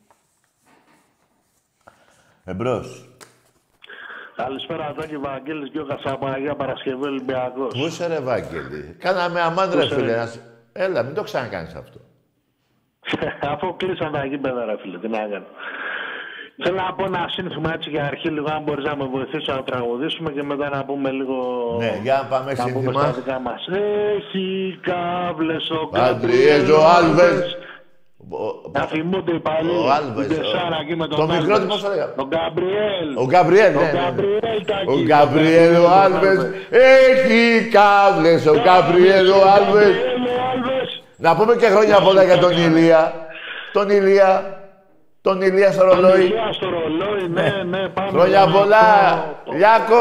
Εμπρός. Καλησπέρα, Τάκη Βαγγέλης, Γιώργας από Αγία Παρασκευή, Ολυμπιακός. Πού είσαι ρε Βαγγέλη. Κάναμε αμάν ρε φίλε. Έλα, μην το ξανακάνεις αυτό. Αφού κλείσαν τα γήπεδα, ρε φίλε, τι να κάνω. Θέλω να πω ένα σύνθημα έτσι για αρχή λίγο, αν μπορείς να με βοηθήσεις να τραγουδήσουμε και μετά να πούμε λίγο... Ναι, για να πάμε σύνθημα. Να πούμε στα δικά μας. Έχει κάβλες ο Γκαμπριέλ ο Άλβες. Να θυμούνται οι παλιοί. Ο Άλβες. Το μικρό τι πώς το λέγαμε. Ο Γκαμπριέλ. Ο Γκαμπριέλ, ναι. Ο Γκαμπριέλ ο Άλβες. Έχει κάβλες ο Γκαμπριέλ ο Άλβες. Να πούμε και χρόνια πολλά για τον Ηλία. Τον Ηλία στο ρολόι. Τον Ηλία στο ρολόι, ναι, πάμε. Χρόνια πολλά, Λιάκο.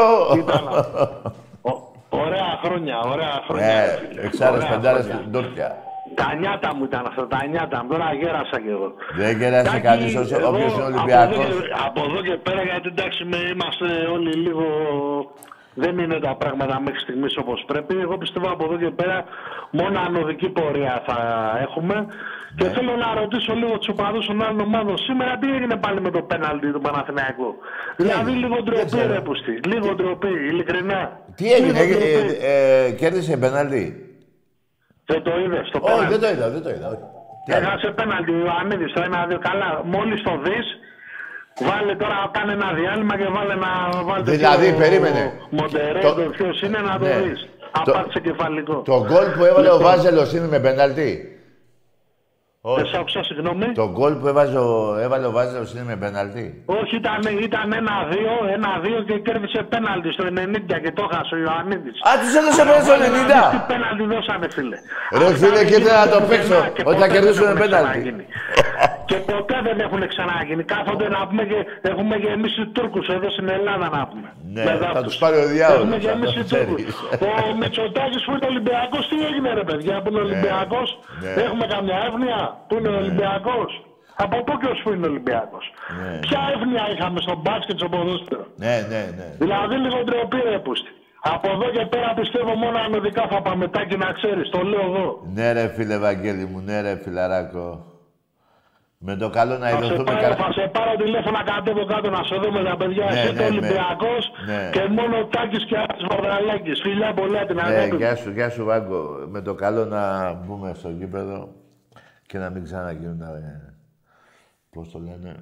Ωραία χρόνια. Εξάρες, πεντάρες, ντόρκια. Τα νιάτα μου ήταν αυτά, τα νιάτα μου. Τώρα γέρασα κι εγώ. Δεν γέρασε κανείς όποιος είναι Ολυμπιακός. Από εδώ και πέρα, γιατί εντάξει είμαστε όλοι λίγο... Δεν είναι τα πράγματα μέχρι στιγμής όπως πρέπει. Εγώ πιστεύω από εδώ και πέρα μόνο ανωδική πορεία θα έχουμε. Και θέλω να ρωτήσω λίγο τους οπαδούς των άλλων ομάδων. Σήμερα τι έγινε πάλι με το πέναλτι του Παναθηναϊκού. Δηλαδή λίγο ντροπή ρε πούστη. Λίγο ντροπή, ειλικρινά. Τι έγινε, κέρδισε πέναλτι. Δεν το είδες το πέναλτι. Όχι, δεν το είδα. Έχασε πέναλτι ο Ιωαννίδης το 1-2. Καλά, μόλις το δεις, βάλε τώρα, κάνε ένα διάλειμμα και βάλε δηλαδή, περίμενε. Μοντερέντο, ποιος είναι να το δεις. Απάντησε κεφαλικό. Το γκολ που έβαλε ο Βάζελος είναι με πέναλτι. Δεν σ' άκουσα, συγγνώμη. Το γκολ που έβαλε ο Βάζελος είναι με πέναλτι. Όχι, ήταν 1-2 και κέρδισε πέναλτι στο 90 και το έχασε ο Ιωαννίδης. Α, τους έδωσε πέναλτι στο 90. Τι πέναλτι δώσανε, φίλε. Ρε φίλε, και ήθελα να το παίξω όταν θα κερδίσουν πέναλτι. Και ποτέ δεν έχουν ξαναγίνει. Κάθονται να πούμε και έχουμε γεμίσει Τούρκους εδώ στην Ελλάδα να πούμε. Ναι, θα τους πάρει ο διάολος. Έχουμε γεμίσει Τούρκους. Ο Μητσοτάκης που είναι Ολυμπιακός, τι έγινε ρε παιδιά που είναι Ολυμπιακός. Έχουμε καμιά εύνοια που είναι Ολυμπιακός. Από πού και ως που είναι Ολυμπιακός. Ποια εύνοια είχαμε στο μπάσκετ, στο ποδόσφαιρο. Ναι. Δηλαδή λίγο ντροπή ρε πούστη. Από εδώ και πέρα πιστεύω μόνο ανωδικά θα πάμε τάκι να ξέρεις. Το λέω εδώ. Ναι ρε φίλε Βαγγέλη μου, ναι ρε φιλαράκο. Με το καλό να ειδωθούμε καλά. Θα σε πάρω τηλέφωνο να κατέβω κάτω να σε δω με τα παιδιά. Εσύ είσαι Ολυμπιακός και μόνο Τάκης και Άκης Βαρδαλάκης. Φιλιά πολλά την αγάπη. Γεια σου Βάγκο. Με το καλό να μπούμε στο γήπεδο και να μην ξαναγίνουν πώς το λένε,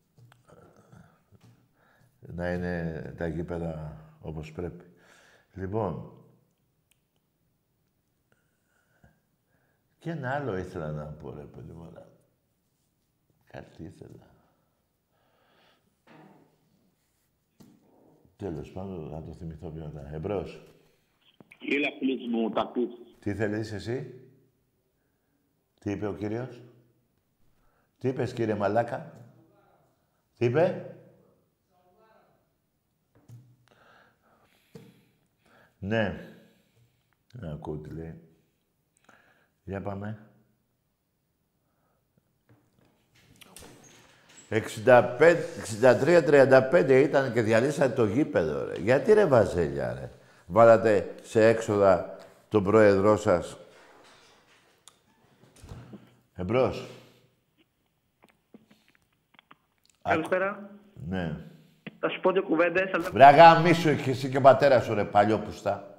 να είναι τα γήπεδα όπως πρέπει. Λοιπόν, και ένα άλλο ήθελα να πω ρε παιδί μου. Κάτι ήθελα. Τέλος πάντων, θα το θυμηθώ πιο μετά. Εμπρός. Έλα, φίλος μου, τα πεις. Τι θέλεις εσύ. Τι είπε ο κύριος. Τι είπες, κύριε Μαλάκα. Τι είπε. Ναι. Να ακούω τι λέει. Για πάμε. 63-35 ήταν και διαλύσατε το γήπεδο, ρε. Γιατί ρε Βαζέλια, ρε. Βάλατε σε έξοδα τον πρόεδρό σας. Εμπρός. Καλησπέρα. Ναι. Θα σου πω δύο κουβέντες. Βρε αγαμίσου και εσύ και ο πατέρας σου, ρε, παλιόπουστα.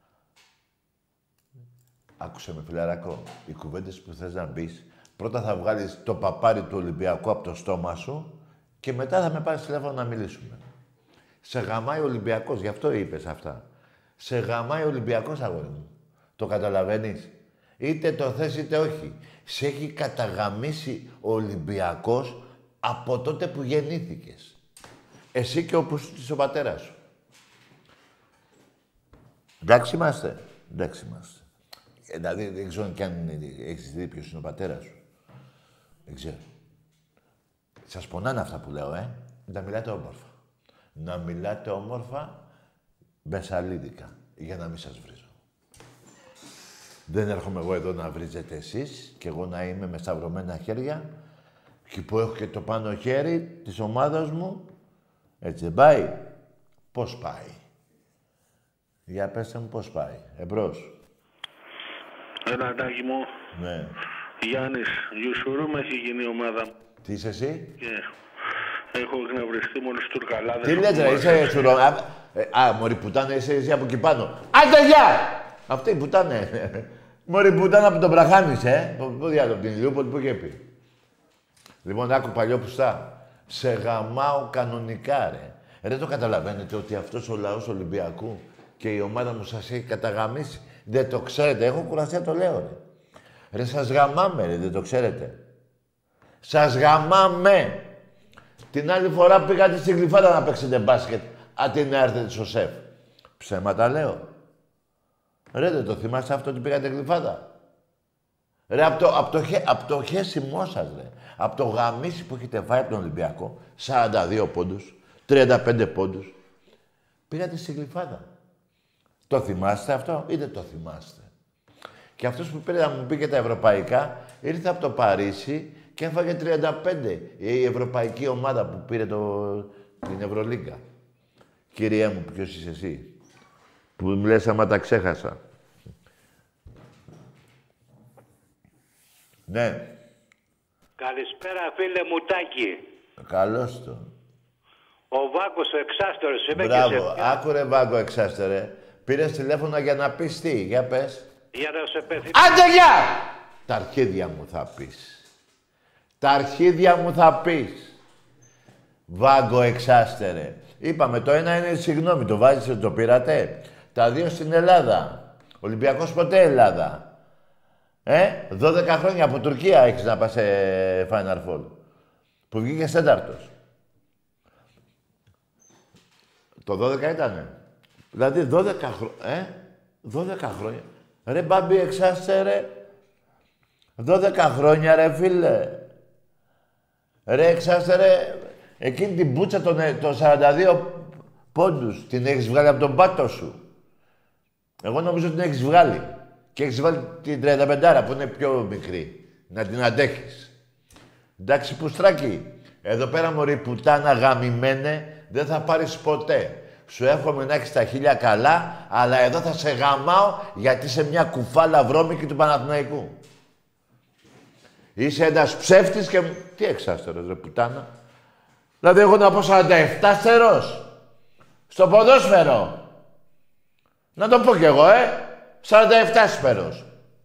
Άκουσε με, φιλαράκο. Οι κουβέντες που θες να μπεις, πρώτα θα βγάλεις το παπάρι του Ολυμπιακού από το στόμα σου και μετά θα με πάρεις τηλέφωνο να μιλήσουμε. Σε γαμάει ο Ολυμπιακός, γι' αυτό είπες αυτά. Σε γαμάει ο Ολυμπιακός, αγόρι μου. Το καταλαβαίνεις. Είτε το θες είτε όχι. Σε έχει καταγαμίσει ο Ολυμπιακός από τότε που γεννήθηκες. Εσύ και ο πατέρας σου. Εντάξει είμαστε. Εντάξει είμαστε. Δηλαδή, δεν ξέρω κι αν έχεις δει ποιος είναι ο πατέρας σου. Δεν ξέρω. Σας πονάνε αυτά που λέω, Να μιλάτε όμορφα. Να μιλάτε όμορφα, μπεσαλίδικα, για να μην σας βρίζω. Δεν έρχομαι εγώ εδώ να βρίζετε εσείς και εγώ να είμαι με σταυρωμένα χέρια και που έχω και το πάνω χέρι της ομάδας μου. Έτσι δεν πάει. Πώς πάει. Για πέστε μου πώς πάει. Εμπρός. Ρενατάκι μου. Ναι. Γιάννης, Γιουσουρού με έχει γίνει η ομάδα μου. Τι είσαι εσύ. Και έχω εκνευριστεί μόνο στους Τουρκαλάδες. Τι λες ρε, είσαι τσουρό. Μωρή πουτάνα, είσαι εσύ από εκεί πάνω. Άντε γεια! Αυτή η πουτάνα. Μωρή πουτάνα από τον Μπραχάνης, Πού διάλογο, από την Ηλιούπολη, πού είχε πει. Λοιπόν, άκου παλιό πουστά. Σε γαμάω κανονικά, ρε. Δεν το καταλαβαίνετε ότι αυτός ο λαός Ολυμπιακού και η ομάδα μου σας έχει καταγαμίσει. Δεν το ξέρετε. Έχω κουραστεί να το λέω, ρε. Ρε, σας γαμάμε, ρε. Δεν το ξέρετε. Σας γαμάμε. Την άλλη φορά πήγατε στην Γλυφάδα να παίξετε μπάσκετ. Αντί να έρθετε στο ΣΕΦ. Ψέματα λέω. Ρε, δεν το θυμάστε αυτό ότι πήγατε Γλυφάδα. Ρε, από το χέσιμό σας, ρε. Από το γαμίσι που έχετε φάει από τον Ολυμπιακό. 42 πόντους, 35 πόντους. Πήγατε στη Γλυφάδα. Το θυμάστε αυτό ή δεν το θυμάστε. Και αυτός που πήρε να μου πει και τα ευρωπαϊκά, ήρθε από το Παρίσι και έφαγε 35. Η ευρωπαϊκή ομάδα που πήρε την Ευρωλίγκα. Κυρία μου, ποιος είσαι εσύ. Που μου λες άμα τα ξέχασα. Ναι. Καλησπέρα, φίλε μου Τάκη. Καλώς το. Ο Βάγκος ο Εξάστερος είμαι. Μπράβο. Άκουρε Βάγκο Εξάστερε. Πήρες τηλέφωνο για να πεις τι. Για πες. Για να σε πεθυμίσω. Άντε γεια! Τα αρχίδια μου θα πεις. Τα αρχίδια μου θα πεις. Βάγκο Εξάστερε. Είπαμε, το ένα είναι συγγνώμη, το βάζεις, το πήρατε. Τα δύο στην Ελλάδα. Ολυμπιακός ποτέ Ελλάδα. 12 χρόνια από Τουρκία έχεις να πας σε Final Four. Που βγήκες τέταρτος. Το 12 ήτανε. Δηλαδή 12 χρόνια. 12 χρόνια. Ρε Μπάμπη Εξάστερε. 12 χρόνια ρε φίλε. Ρε Εξάστερε. Εκείνη την πουτσα των 42 πόντους την έχεις βγάλει από τον πάτο σου. Εγώ νομίζω ότι την έχεις βγάλει. Και έχεις βάλει την 35 που είναι πιο μικρή. Να την αντέχεις. Εντάξει, Πουστράκη. Εδώ πέρα, μωρή πουτάνα γαμημένε, δεν θα πάρεις ποτέ. Σου εύχομαι να έχεις τα χίλια καλά, αλλά εδώ θα σε γαμάω γιατί είσαι μια κουφάλα βρώμικη του Παναθηναϊκού. Είσαι ένας ψεύτης και... Τι Εξάστερος, ρε πουτάνα. Δηλαδή, εγώ να πω 47 στερός. Στο ποδόσφαιρο. Να το πω κι εγώ, 47 σπέρος.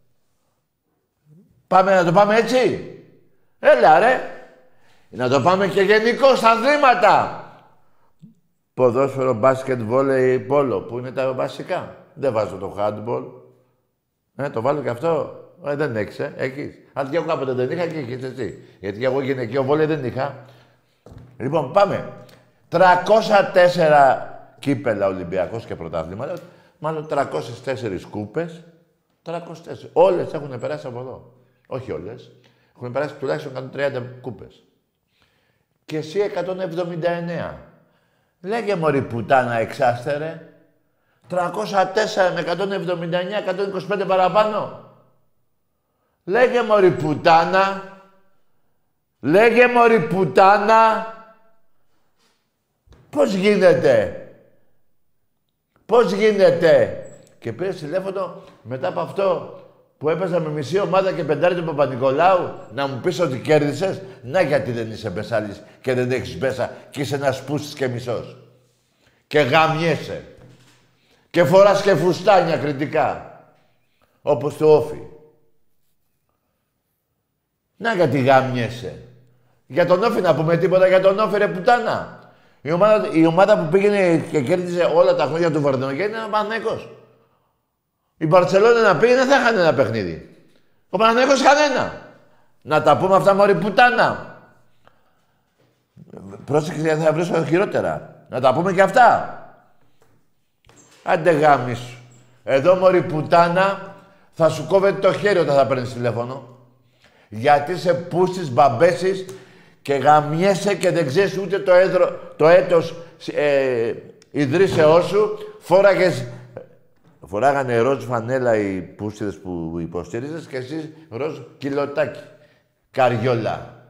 Πάμε να το πάμε έτσι. Έλα, ρε. Να το πάμε και γενικώς στα αθλήματα. Ποδόσφαιρο, μπάσκετ, βόλεϊ, πόλο, που είναι τα βασικά. Δεν βάζω το handball. Το βάλω και αυτό. Δεν έχεις, έχεις. Αν και εγώ κάποτε δεν είχα και έχεις εσύ. Γιατί και εγώ γυναικείο βόλεϊ δεν είχα. Λοιπόν, πάμε. 304 κύπελα Ολυμπιακός και πρωτάθληματα. Μάλλον 304 κούπες. 304. Όλες έχουν περάσει από εδώ. Όχι όλες. Έχουν περάσει τουλάχιστον 130 κούπες. Και εσύ 179. Λέγε μωρή πουτάνα Εξάστερε. 304 με 179, 125 παραπάνω. Λέγε μωρή πουτάνα. Λέγε μωρή πουτάνα. Πώς γίνεται. Πώς γίνεται. Και πήρε τηλέφωνο μετά από αυτό που έπαιζα με μισή ομάδα και πεντάρι του Παπα-Νικολάου να μου πεις ότι κέρδισες. Να γιατί δεν είσαι μπεσάλης και δεν έχεις μπέσα και είσαι ένας πούστης και μισός. Και γαμιέσαι. Και φοράς και φουστάνια κριτικά. Όπως το Όφι. Να γιατί γαμιέσαι. Για τον Όφι να πούμε τίποτα για τον Όφι ρε πουτάνα. Η ομάδα που πήγαινε και κέρδιζε όλα τα χρόνια του Βαρδινογέννη είναι ο Παναθηναϊκός. Η Μπαρτσελόνα να πήγαινε θα είχαν ένα παιχνίδι. Ο Παναθηναϊκός κανένα. Να τα πούμε αυτά μωρή πουτάνα. Πρόσεξε, θα βρίσκω χειρότερα. Να τα πούμε και αυτά. Άντε γάμι σου. Εδώ μωρή πουτάνα Θα σου κόβεται το χέρι όταν θα παίρνεις τηλέφωνο. Γιατί σε πούστης, μπαμπέσης και γαμιέσαι και δεν ξέρεις ούτε το έτος ιδρύσεώς σου. Φοράγανε ροζ φανέλα οι πούστιδες που υποστήριζες και εσείς ροζ κιλοτάκι. Καριόλα.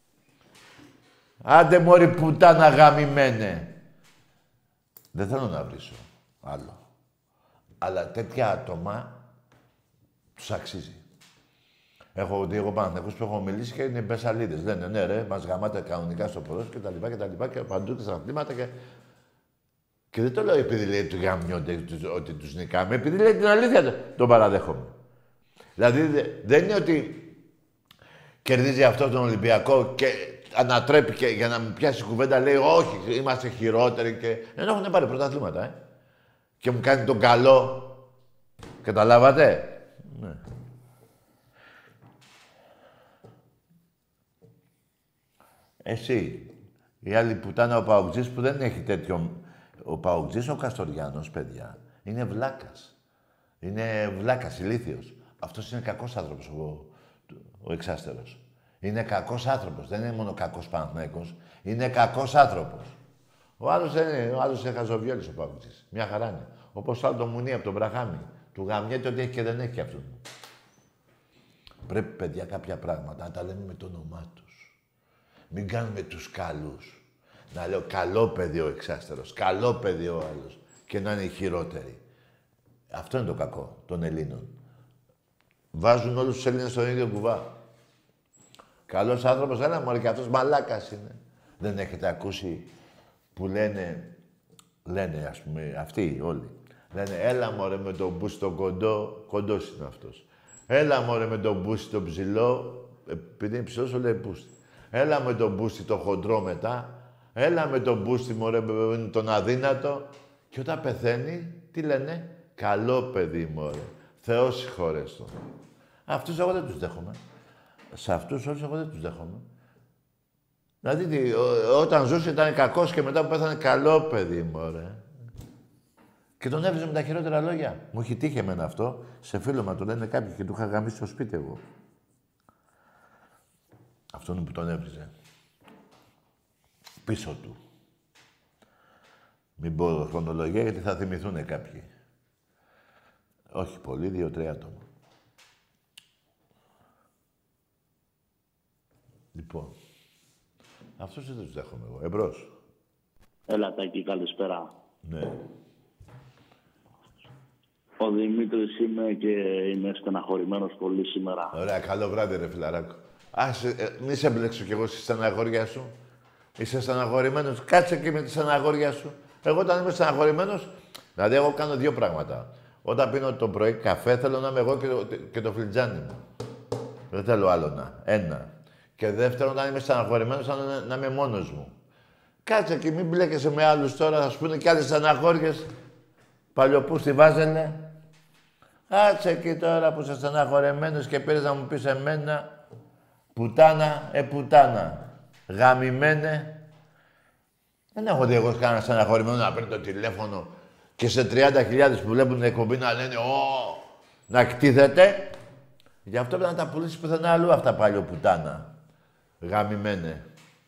Άντε μωρή πουτάνα γαμημένε. Δεν θέλω να βρίσω άλλο. Αλλά τέτοια άτομα τους αξίζει. Έχω δει εγώ Παναθηναϊκούς που έχω μιλήσει και είναι μπεσαλίδες. Λένε ναι ρε, μας γαμάτε κανονικά στο ποδόσφαιρο και παντού και στα αθλήματα και δεν το λέω επειδή λέει του γαμιόνται ότι τους νικάμε, επειδή λέει την αλήθεια τον παραδέχομαι. Δηλαδή δεν είναι ότι κερδίζει αυτό τον Ολυμπιακό και ανατρέπει και για να μην πιάσει κουβέντα λέει όχι, είμαστε χειρότεροι και... Ενώ έχουν πάρει πρωταθλήματα, Και μου κάνει τον καλό. Καταλάβατε. Ναι. Εσύ, η άλλη πουτάνα ο Παοκτζής που δεν έχει τέτοιο... Ο Παοκτζής, ο Καστοριάνος, παιδιά, είναι βλάκας. Είναι βλάκας, ηλίθιος. Αυτός είναι κακός άνθρωπος, ο εξάστερος. Είναι κακός άνθρωπος. Δεν είναι μόνο κακός Παναθηναϊκός. Είναι κακός άνθρωπος. Ο άλλος είναι χαζοβιόλης ο Παοκτζής. Μια χαρά είναι. Όπως άλλο το Μουνί από τον Μπραχάμι. Του γαμιέται ότι έχει και δεν έχει αυτόν. Πρέπει, παιδιά, κάποια πράγματα να τα λέμε με το όνομά τους. Μην κάνουμε τους καλούς. Να λέω καλό παιδί ο εξάστερος, καλό παιδί ο άλλος και να είναι οι χειρότεροι. Αυτό είναι το κακό των Ελλήνων. Βάζουν όλους τους Έλληνες στον ίδιο κουβά. Καλός άνθρωπος, ένα μωρέ, και αυτός μαλάκας είναι. Δεν έχετε ακούσει που λένε ας πούμε, αυτοί όλοι. Λένε, έλα μωρέ με τον μπούσι τον κοντό, κοντός είναι αυτός. Έλα μωρέ με τον μπούσι τον ψηλό, επειδή είναι ψηλός, το λέει μπούσι. Έλα με τον μπούσι το χοντρό μετά. Έλα με τον μπούστι, μωρέ, τον αδύνατο. Και όταν πεθαίνει, τι λένε, καλό παιδί, μωρέ. Θεός συγχωρέστο. Αυτούς εγώ δεν τους δέχομαι. Σε αυτούς όλους εγώ δεν τους δέχομαι. Δηλαδή, όταν ζούσε ήταν κακός και μετά που πέθανε καλό παιδί, μωρέ. Και τον έβριζε με τα χειρότερα λόγια. Μου έχει τύχει εμένα αυτό. Σε φίλο μου το λένε κάποιοι και του είχα γαμίσει στο σπίτι εγώ. Αυτόν που τον έβριζε. Πίσω του. Μην πω χρονολογία γιατί θα θυμηθούν κάποιοι. Όχι πολύ, 2-3 άτομα. Λοιπόν, αυτούς δεν τους δέχομαι εγώ. Εμπρός. Έλα, Τάκη, καλησπέρα. Ναι. Ο Δημήτρης είμαι και είμαι στεναχωρημένος πολύ σήμερα. Ωραία, καλό βράδυ ρε φιλαράκο. Μη σε μπλέξω κι εγώ στη στεναχώρια σου. Είσαι στεναχωρημένος, κάτσε και με τη στεναχώρια σου. Εγώ όταν είμαι στεναχωρημένος, δηλαδή εγώ κάνω δύο πράγματα. Όταν πίνω το πρωί καφέ, θέλω να είμαι εγώ και το φλιτζάνι μου. Δεν θέλω άλλο ένα. Και δεύτερον, όταν είμαι στεναχωρημένος, να είμαι μόνος μου. Κάτσε και μην μπλέκεσαι με άλλους τώρα, θα σου πούνε κι άλλες στεναχώριες. Παλιοπούστη βάζανε. Κάτσε εκεί τώρα που είσαι στεναχωρημένος και πήρες να μου πεις εμένα. Πουτάνα, πουτάνα. Γαμημένε. Δεν έχω δει εγώ κανένα στεναχωρημένο να παίρνει το τηλέφωνο και σε 30.000 που βλέπουν την εκπομπή να λένε να κτίθεται. Γι' αυτό πρέπει να τα πουλήσει πουθενά αλλού αυτά παλιό πουτάνα. Γαμημένε.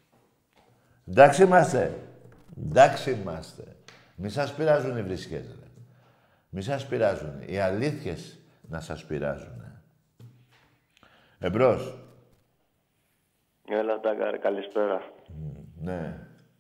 Εντάξει είμαστε. Εντάξει είμαστε. Μη σας πειράζουν οι βρισχές, ρε. Μη σας πειράζουν. Οι αλήθειες να σας πειράζουν. Εμπρός. Έλα, Τάκαρη, καλησπέρα. Ναι.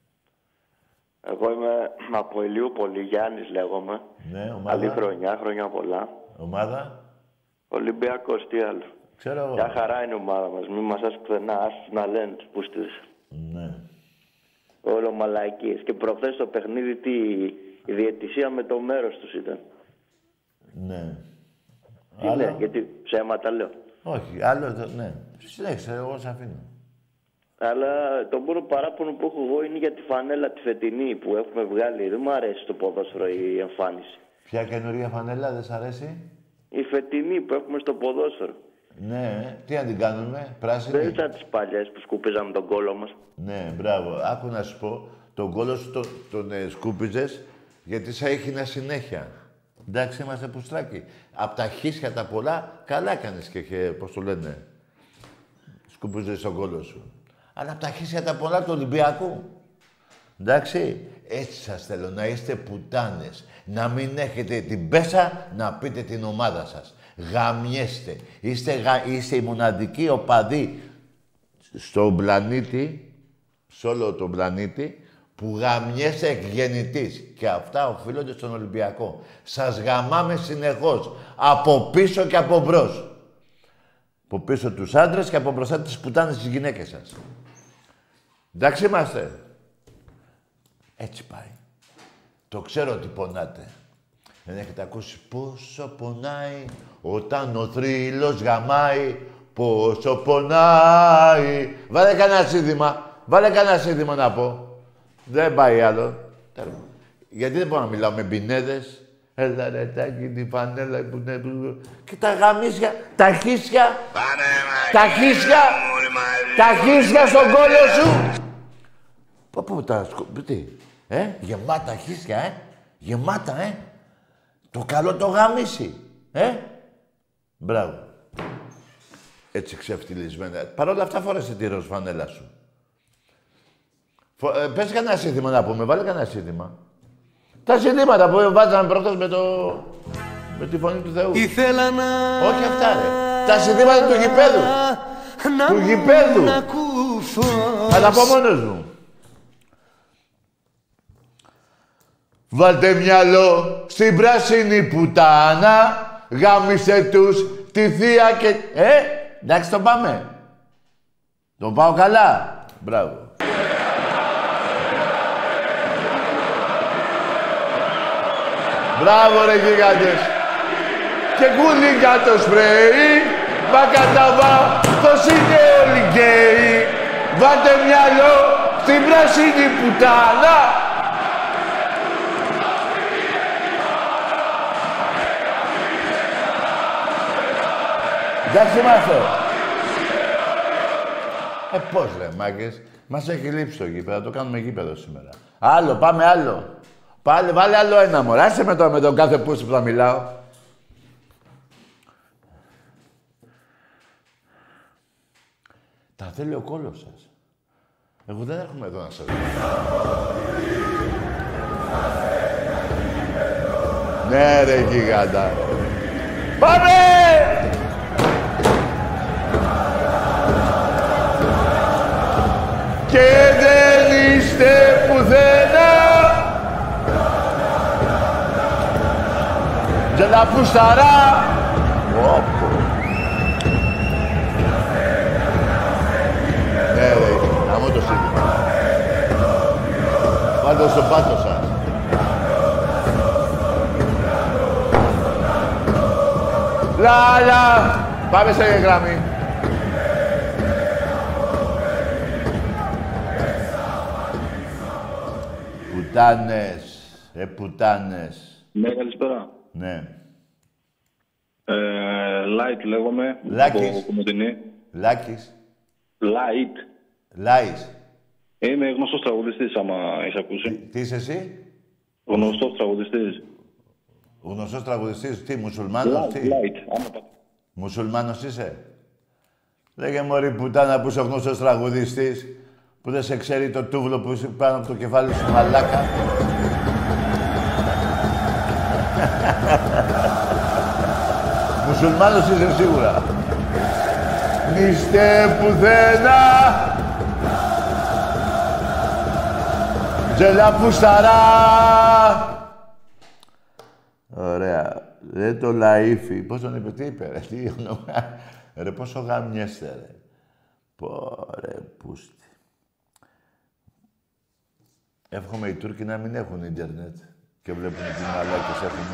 Εγώ είμαι από Ηλιούπολη, Γιάννης λέγομαι. Ναι, ομάδα. Καλή χρονιά, χρόνια πολλά. Ομάδα. Ολυμπιακός, τι άλλο. Ξέρω εγώ. Μια χαρά είναι η ομάδα μας, μην μας άσχει πουθενά, άσχει να λένε τους πούστες. Ναι. Όλο μαλακίες. Και προχθές το παιχνίδι, η διαιτησία με το μέρος τους ήταν. Ναι. Είναι, γιατί ψέματα λέω. Όχι, άλλο, ναι. Συνέχισε, εγώ σε αφήνω. Αλλά το μόνο παράπονο που έχω εγώ είναι για τη φανέλα τη φετινή που έχουμε βγάλει. Δεν μου αρέσει το ποδόσφαιρο η εμφάνιση. Ποια καινούργια φανέλα δεν σ' αρέσει? Η φετινή που έχουμε στο ποδόσφαιρο. Ναι, τι να την κάνουμε, πράσινη. Δεν ήταν τις παλιές που σκουπίζαμε τον κόλο μας. Ναι, μπράβο. Άκου να σου πω, τον κόλο σου τον σκούπιζες γιατί σε έχινα συνέχεια. Εντάξει, είμαστε πουστράκι. Απ' τα χίσια τα πολλά, καλά κάνεις και πώς το λένε, σκουπίζεις στον κόλο σου. Αλλά απ' τα χίσια τα πολλά του Ολυμπιακού. Εντάξει, έτσι σας θέλω, να είστε πουτάνες. Να μην έχετε την πέσα να πείτε την ομάδα σας. Γαμιέστε. Είστε οι μοναδικοί οπαδοί στον πλανήτη, σε όλο τον πλανήτη, που γαμιέσαι εκ γεννητής. Και αυτά οφείλονται στον Ολυμπιακό. Σας γαμάμε συνεχώς. Από πίσω και από μπρος. Από πίσω τους άντρες και από μπροστά τις πουτάνες τις γυναίκες σας. Εντάξει είμαστε. Έτσι πάει. Το ξέρω ότι πονάτε. Δεν έχετε ακούσει πόσο πονάει όταν ο θρύλος γαμάει. Πόσο πονάει. Βάλε κανένα σύνθημα. Βάλε κανένα σύνθημα να πω. Δεν πάει άλλο. Γιατί δεν μπορώ να μιλάω με μπινέδες. Έλα ρε τάκι, την φανέλα που είναι... Και τα γαμίσια, τα χίσια. Τα χίσια. Τα χίσια στον κόλλο σου. Πού τα τι. Γεμάτα χίσια, Γεμάτα, Το καλό το γαμίσι, Μπράβο. Έτσι ξεφτυλισμένα. Παρ' όλα αυτά φορέσαι τη ροζ φανέλα σου. Πες κανένα σύνθημα να πούμε, βάλε κανένα σύνθημα. Τα συνθήματα που βάζαμε προχτές με τη φωνή του Θεού. Ήθελα να... Όχι αυτά, ρε. Τα συνθήματα του γηπέδου. Του γηπέδου. Θα τα πω μόνος μου. Βάλτε μυαλό στην πράσινη πουτάνα, γάμισε τους τη θεία και... εντάξει, τον πάμε. Τον πάω καλά. Μπράβο. Μπράβο ρε γίγαντες. Και κούλιγκα το σπρέι, μπακαταβά, πως είναι όλοι γκέι. Βάλτε μυαλό στην πράσινη πουτάνα. Εντάξει είμαστε. Πώς ρε μάγκες. Μας έχει λείψει το γήπεδο. Θα το κάνουμε γήπεδο σήμερα. Άλλο, πάμε άλλο. Πάλι, βάλε άλλο ένα μωρά. Άσε με με τον κάθε πούστη που θα μιλάω. Τα θέλει ο κόλλος σας. Εγώ δεν έρχομαι εδώ να σας δω. Ναι ρε γιγάντα. Πάμε! Και δεν είστε πουθενά. Τζελαπούσταρα. Όπο. Ναι ρε, γαμώ το σύνθημα. Βάλτε στο πάτο σας. Λάλα. Πάμε σε γραμμή. Πουτάνες, πουτάνες. Ναι, καλησπέρα. Ναι. Light λέγομαι. Λάκης. Από Κομωτινή. Λάκης. Light. Λάης. Είμαι γνωστός τραγουδιστής, άμα έχεις ακούσει. Τι είσαι εσύ? Γνωστός τραγουδιστής. Γνωστός τραγουδιστής, τι, μουσουλμάνος, τι. Light. Μουσουλμάνος είσαι. Λέγε μωρή πουτάνα που είσαι γνωστός τραγουδιστής, που δεν σε ξέρει το τούβλο που είσαι πάνω από το κεφάλι σου, μαλάκα. Μουσουλμάνος είσαι σίγουρα. Νηστε πουθενά. Τζελαπούσταρα. Ωραία. Ρε το λαΐφι. Πώς τον είπε, τι είπε, ρε, τι όνομα. Ρε πόσο γαμιέστε, ρε. Πόρε πούστη. Εύχομαι οι Τούρκοι να μην έχουν ίντερνετ και βλέπουν τι μαλάκες έχουμε.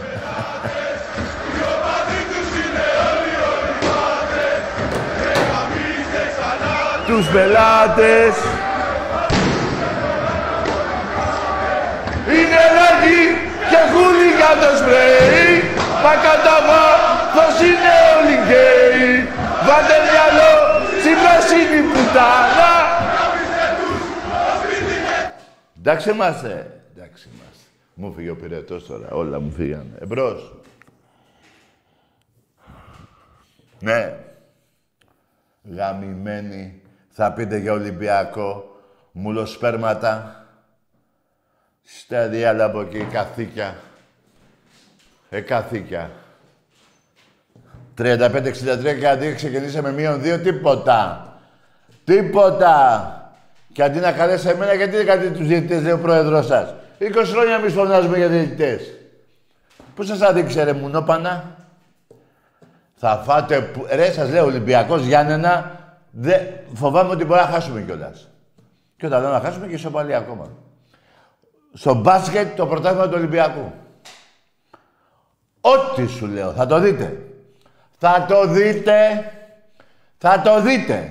Τους πελάτες είναι λαγί και χούλιγκα το σπρέι. Μα καταβά πως είναι όλοι γκέι. Βάλτε μυαλό στην πράσινη πουτάνα. Εντάξει είμαστε. Εντάξει είμαστε. Μου φύγε ο πυρετός τώρα. Όλα μου φύγανε. Εμπρός. Ναι. Γαμημένοι. Θα πείτε για Ολυμπιακό. Μουλοσπέρματα. Στα διάλα από εκεί. Καθήκια. Καθήκια. 35-63 και αντί ξεκινήσαμε με -2. Τίποτα. Τίποτα. Και αντί να καλέσει εμένα, γιατί δεν κάνετε τους διαιτητές, λέει ο πρόεδρος σας. 20 χρόνια εμείς φωνάζουμε για διαιτητές. Πού σας αδείξε ρε μουνόπανα. Θα φάτε... Ρε, σας λέω, Ολυμπιακός Γιάννενα, φοβάμαι ότι μπορεί να χάσουμε κιόλας. Και όταν λέω να χάσουμε και ισοπαλία ακόμα. Στο μπάσκετ το πρωτάθλημα του Ολυμπιακού. Ό,τι σου λέω, θα το δείτε. Θα το δείτε. Θα το δείτε.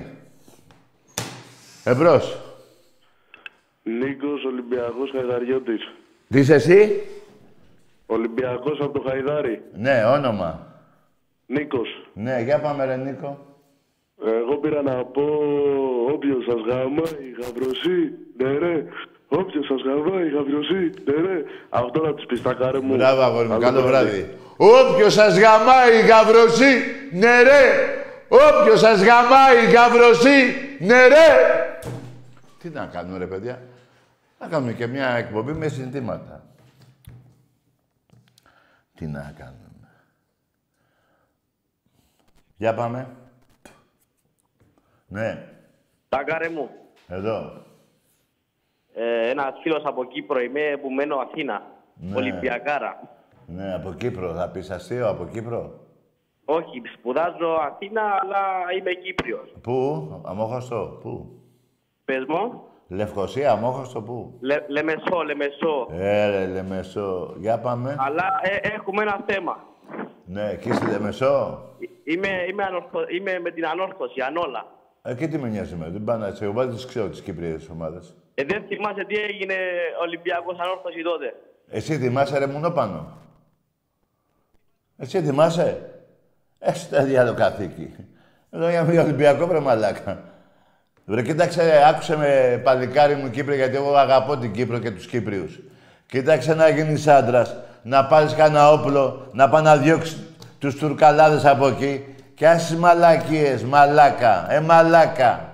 Εμπρός. Νίκος, Ολυμπιακός, Χαϊδαριώτης. Τι είσαι εσύ? Ολυμπιακός από το Χαϊδάρι. Ναι, όνομα. Νίκος. Ναι, για πάμε ρε Νίκο. Εγώ πήρα να πω όποιος σας γαμάει, γαυρωσί, ναι ρε. Όποιος σας γαμάει, γαυρωσί, ναι ρε. Αυτό να τους πεις τα κάρε μου. Μπράβο, αγόρι μου, καλό βράδυ. Όποιος σας γαμάει, γαυρωσί, ναι ρε. Όποιος σας γαμάει, γαυρωσί, ναι ρε. Τι να κάνουμε ρε παιδιά. Να κάνουμε και μια εκπομπή με συνθήματα. Τι να κάνουμε. Για πάμε. Ναι. Τάκαρε μου. Εδώ. Ένας φίλος από Κύπρο είμαι που μένω Αθήνα. Ναι. Ολυμπιακάρα. Ναι, από Κύπρο. Θα πεις αστείο από Κύπρο. Όχι, σπουδάζω Αθήνα, αλλά είμαι Κύπριος. Πού, Αμόχωστο, πού. Πες μου. Λευκοσία, Αμόχωστο, πού. Λεμεσό. Λεμεσό. Για πάμε. Αλλά έχουμε ένα θέμα. Ναι, εκεί στη Λεμεσό. Είμαι με την ανόρθωση, ανόλα. Εκεί τι με νοιάζει με, δεν πάνε έτσι. Εγώ δεν τις ξέρω τις Κυπρίες ομάδες. Δεν θυμάσαι τι έγινε Ολυμπιακός ανόρθωση τότε. Εσύ θυμάσαι ρε μουνόπανο. Εσύ θυμάσαι. Στο διάλο καθήκη. Εδώ για μια Ολυμπιακό βρε μαλάκα. Βρε κοίταξε, άκουσε με παλικάρι μου Κύπρο, γιατί εγώ αγαπώ την Κύπρο και τους Κύπριους. Κοίταξε να γίνεις άντρας, να πάρεις κανένα όπλο, να πας να διώξεις τους Τουρκαλάδες από εκεί. Κι άσεις μαλακίες, μαλάκα, μαλάκα.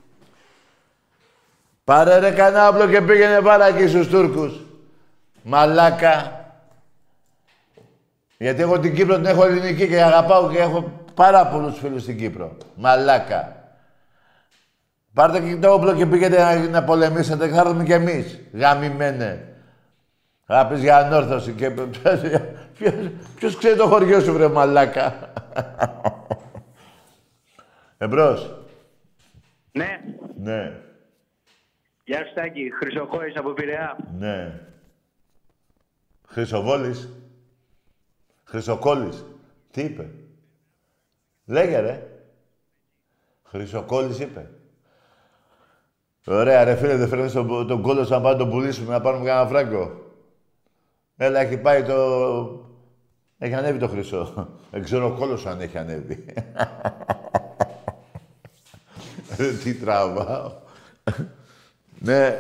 Πάρε ρε κανένα όπλο και πήγαινε πάρα εκεί στους Τούρκους. Μαλάκα. Γιατί εγώ την Κύπρο την έχω ελληνική και αγαπάω και έχω πάρα πολλούς φίλους στην Κύπρο. Μαλάκα. Πάρτε και το όπλο και πήγαινε να πολεμήσετε, θα έρθουμε κι εμείς. Γαμημένε. Θα πεις για ανόρθωση και... Ποιος ξέρει το χωριό σου, βρε μαλάκα. Εμπρός. Ναι. Ναι. Γεια σου Τάκη, Χρυσοκόης από Πειραιά. Ναι. Χρυσοβόλης. Χρυσοκόλλης. Τι είπε. Λέγε ρε. Χρυσοκόλλης είπε. Ωραία ρε φίλε, δεν φέρνεις τον κόλλο σου να πάμε να τον πουλήσουμε, να πάρουμε κανένα φράγκο. Έλα, έχει πάει το... Έχει ανέβει το χρυσό. Δεν ξέρω ο κόλλος αν έχει ανέβει. Τι τραβάω. Ναι.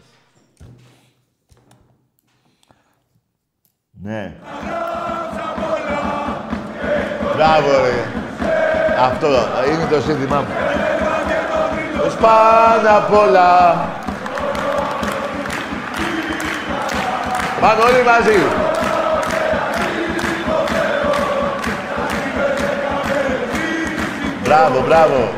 Ναι. Μπράβο ρε. Αυτό είναι το σύνθημά μου. Πάνω απ' όλα. Πάμε όλοι μαζί. Μπράβο, μπράβο.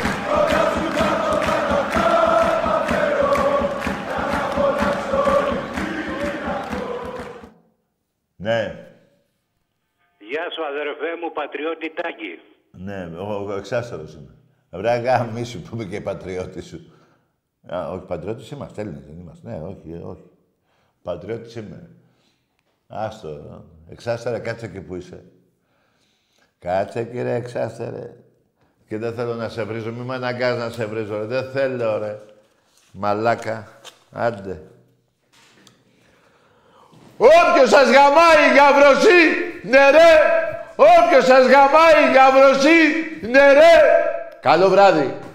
Ναι. Γεια σου αδερφέ μου, πατριώτη Τάκη. Ναι, ο εξάστερος είμαι. Βρε γάμισου που είμαι και πατριώτης σου. Όχι, πατριώτης είμαστε, Έλληνες δεν είμαστε. Ναι, όχι. Πατριώτης είμαι. Άστο. Εξάστερε, κάτσε εκεί που είσαι. Κάτσε κύριε εξάστερε. Και δεν θέλω να σε βρίζω, μη με αναγκάζεις να σε βρίζω, ρε. Δεν θέλω, ρε. Μαλάκα. Άντε. Όποιος σας γαμάει γαυρωσί, ναι ρε! Όποιος σας γαμάει γαυρωσί, ναι ρε! Καλό βράδυ.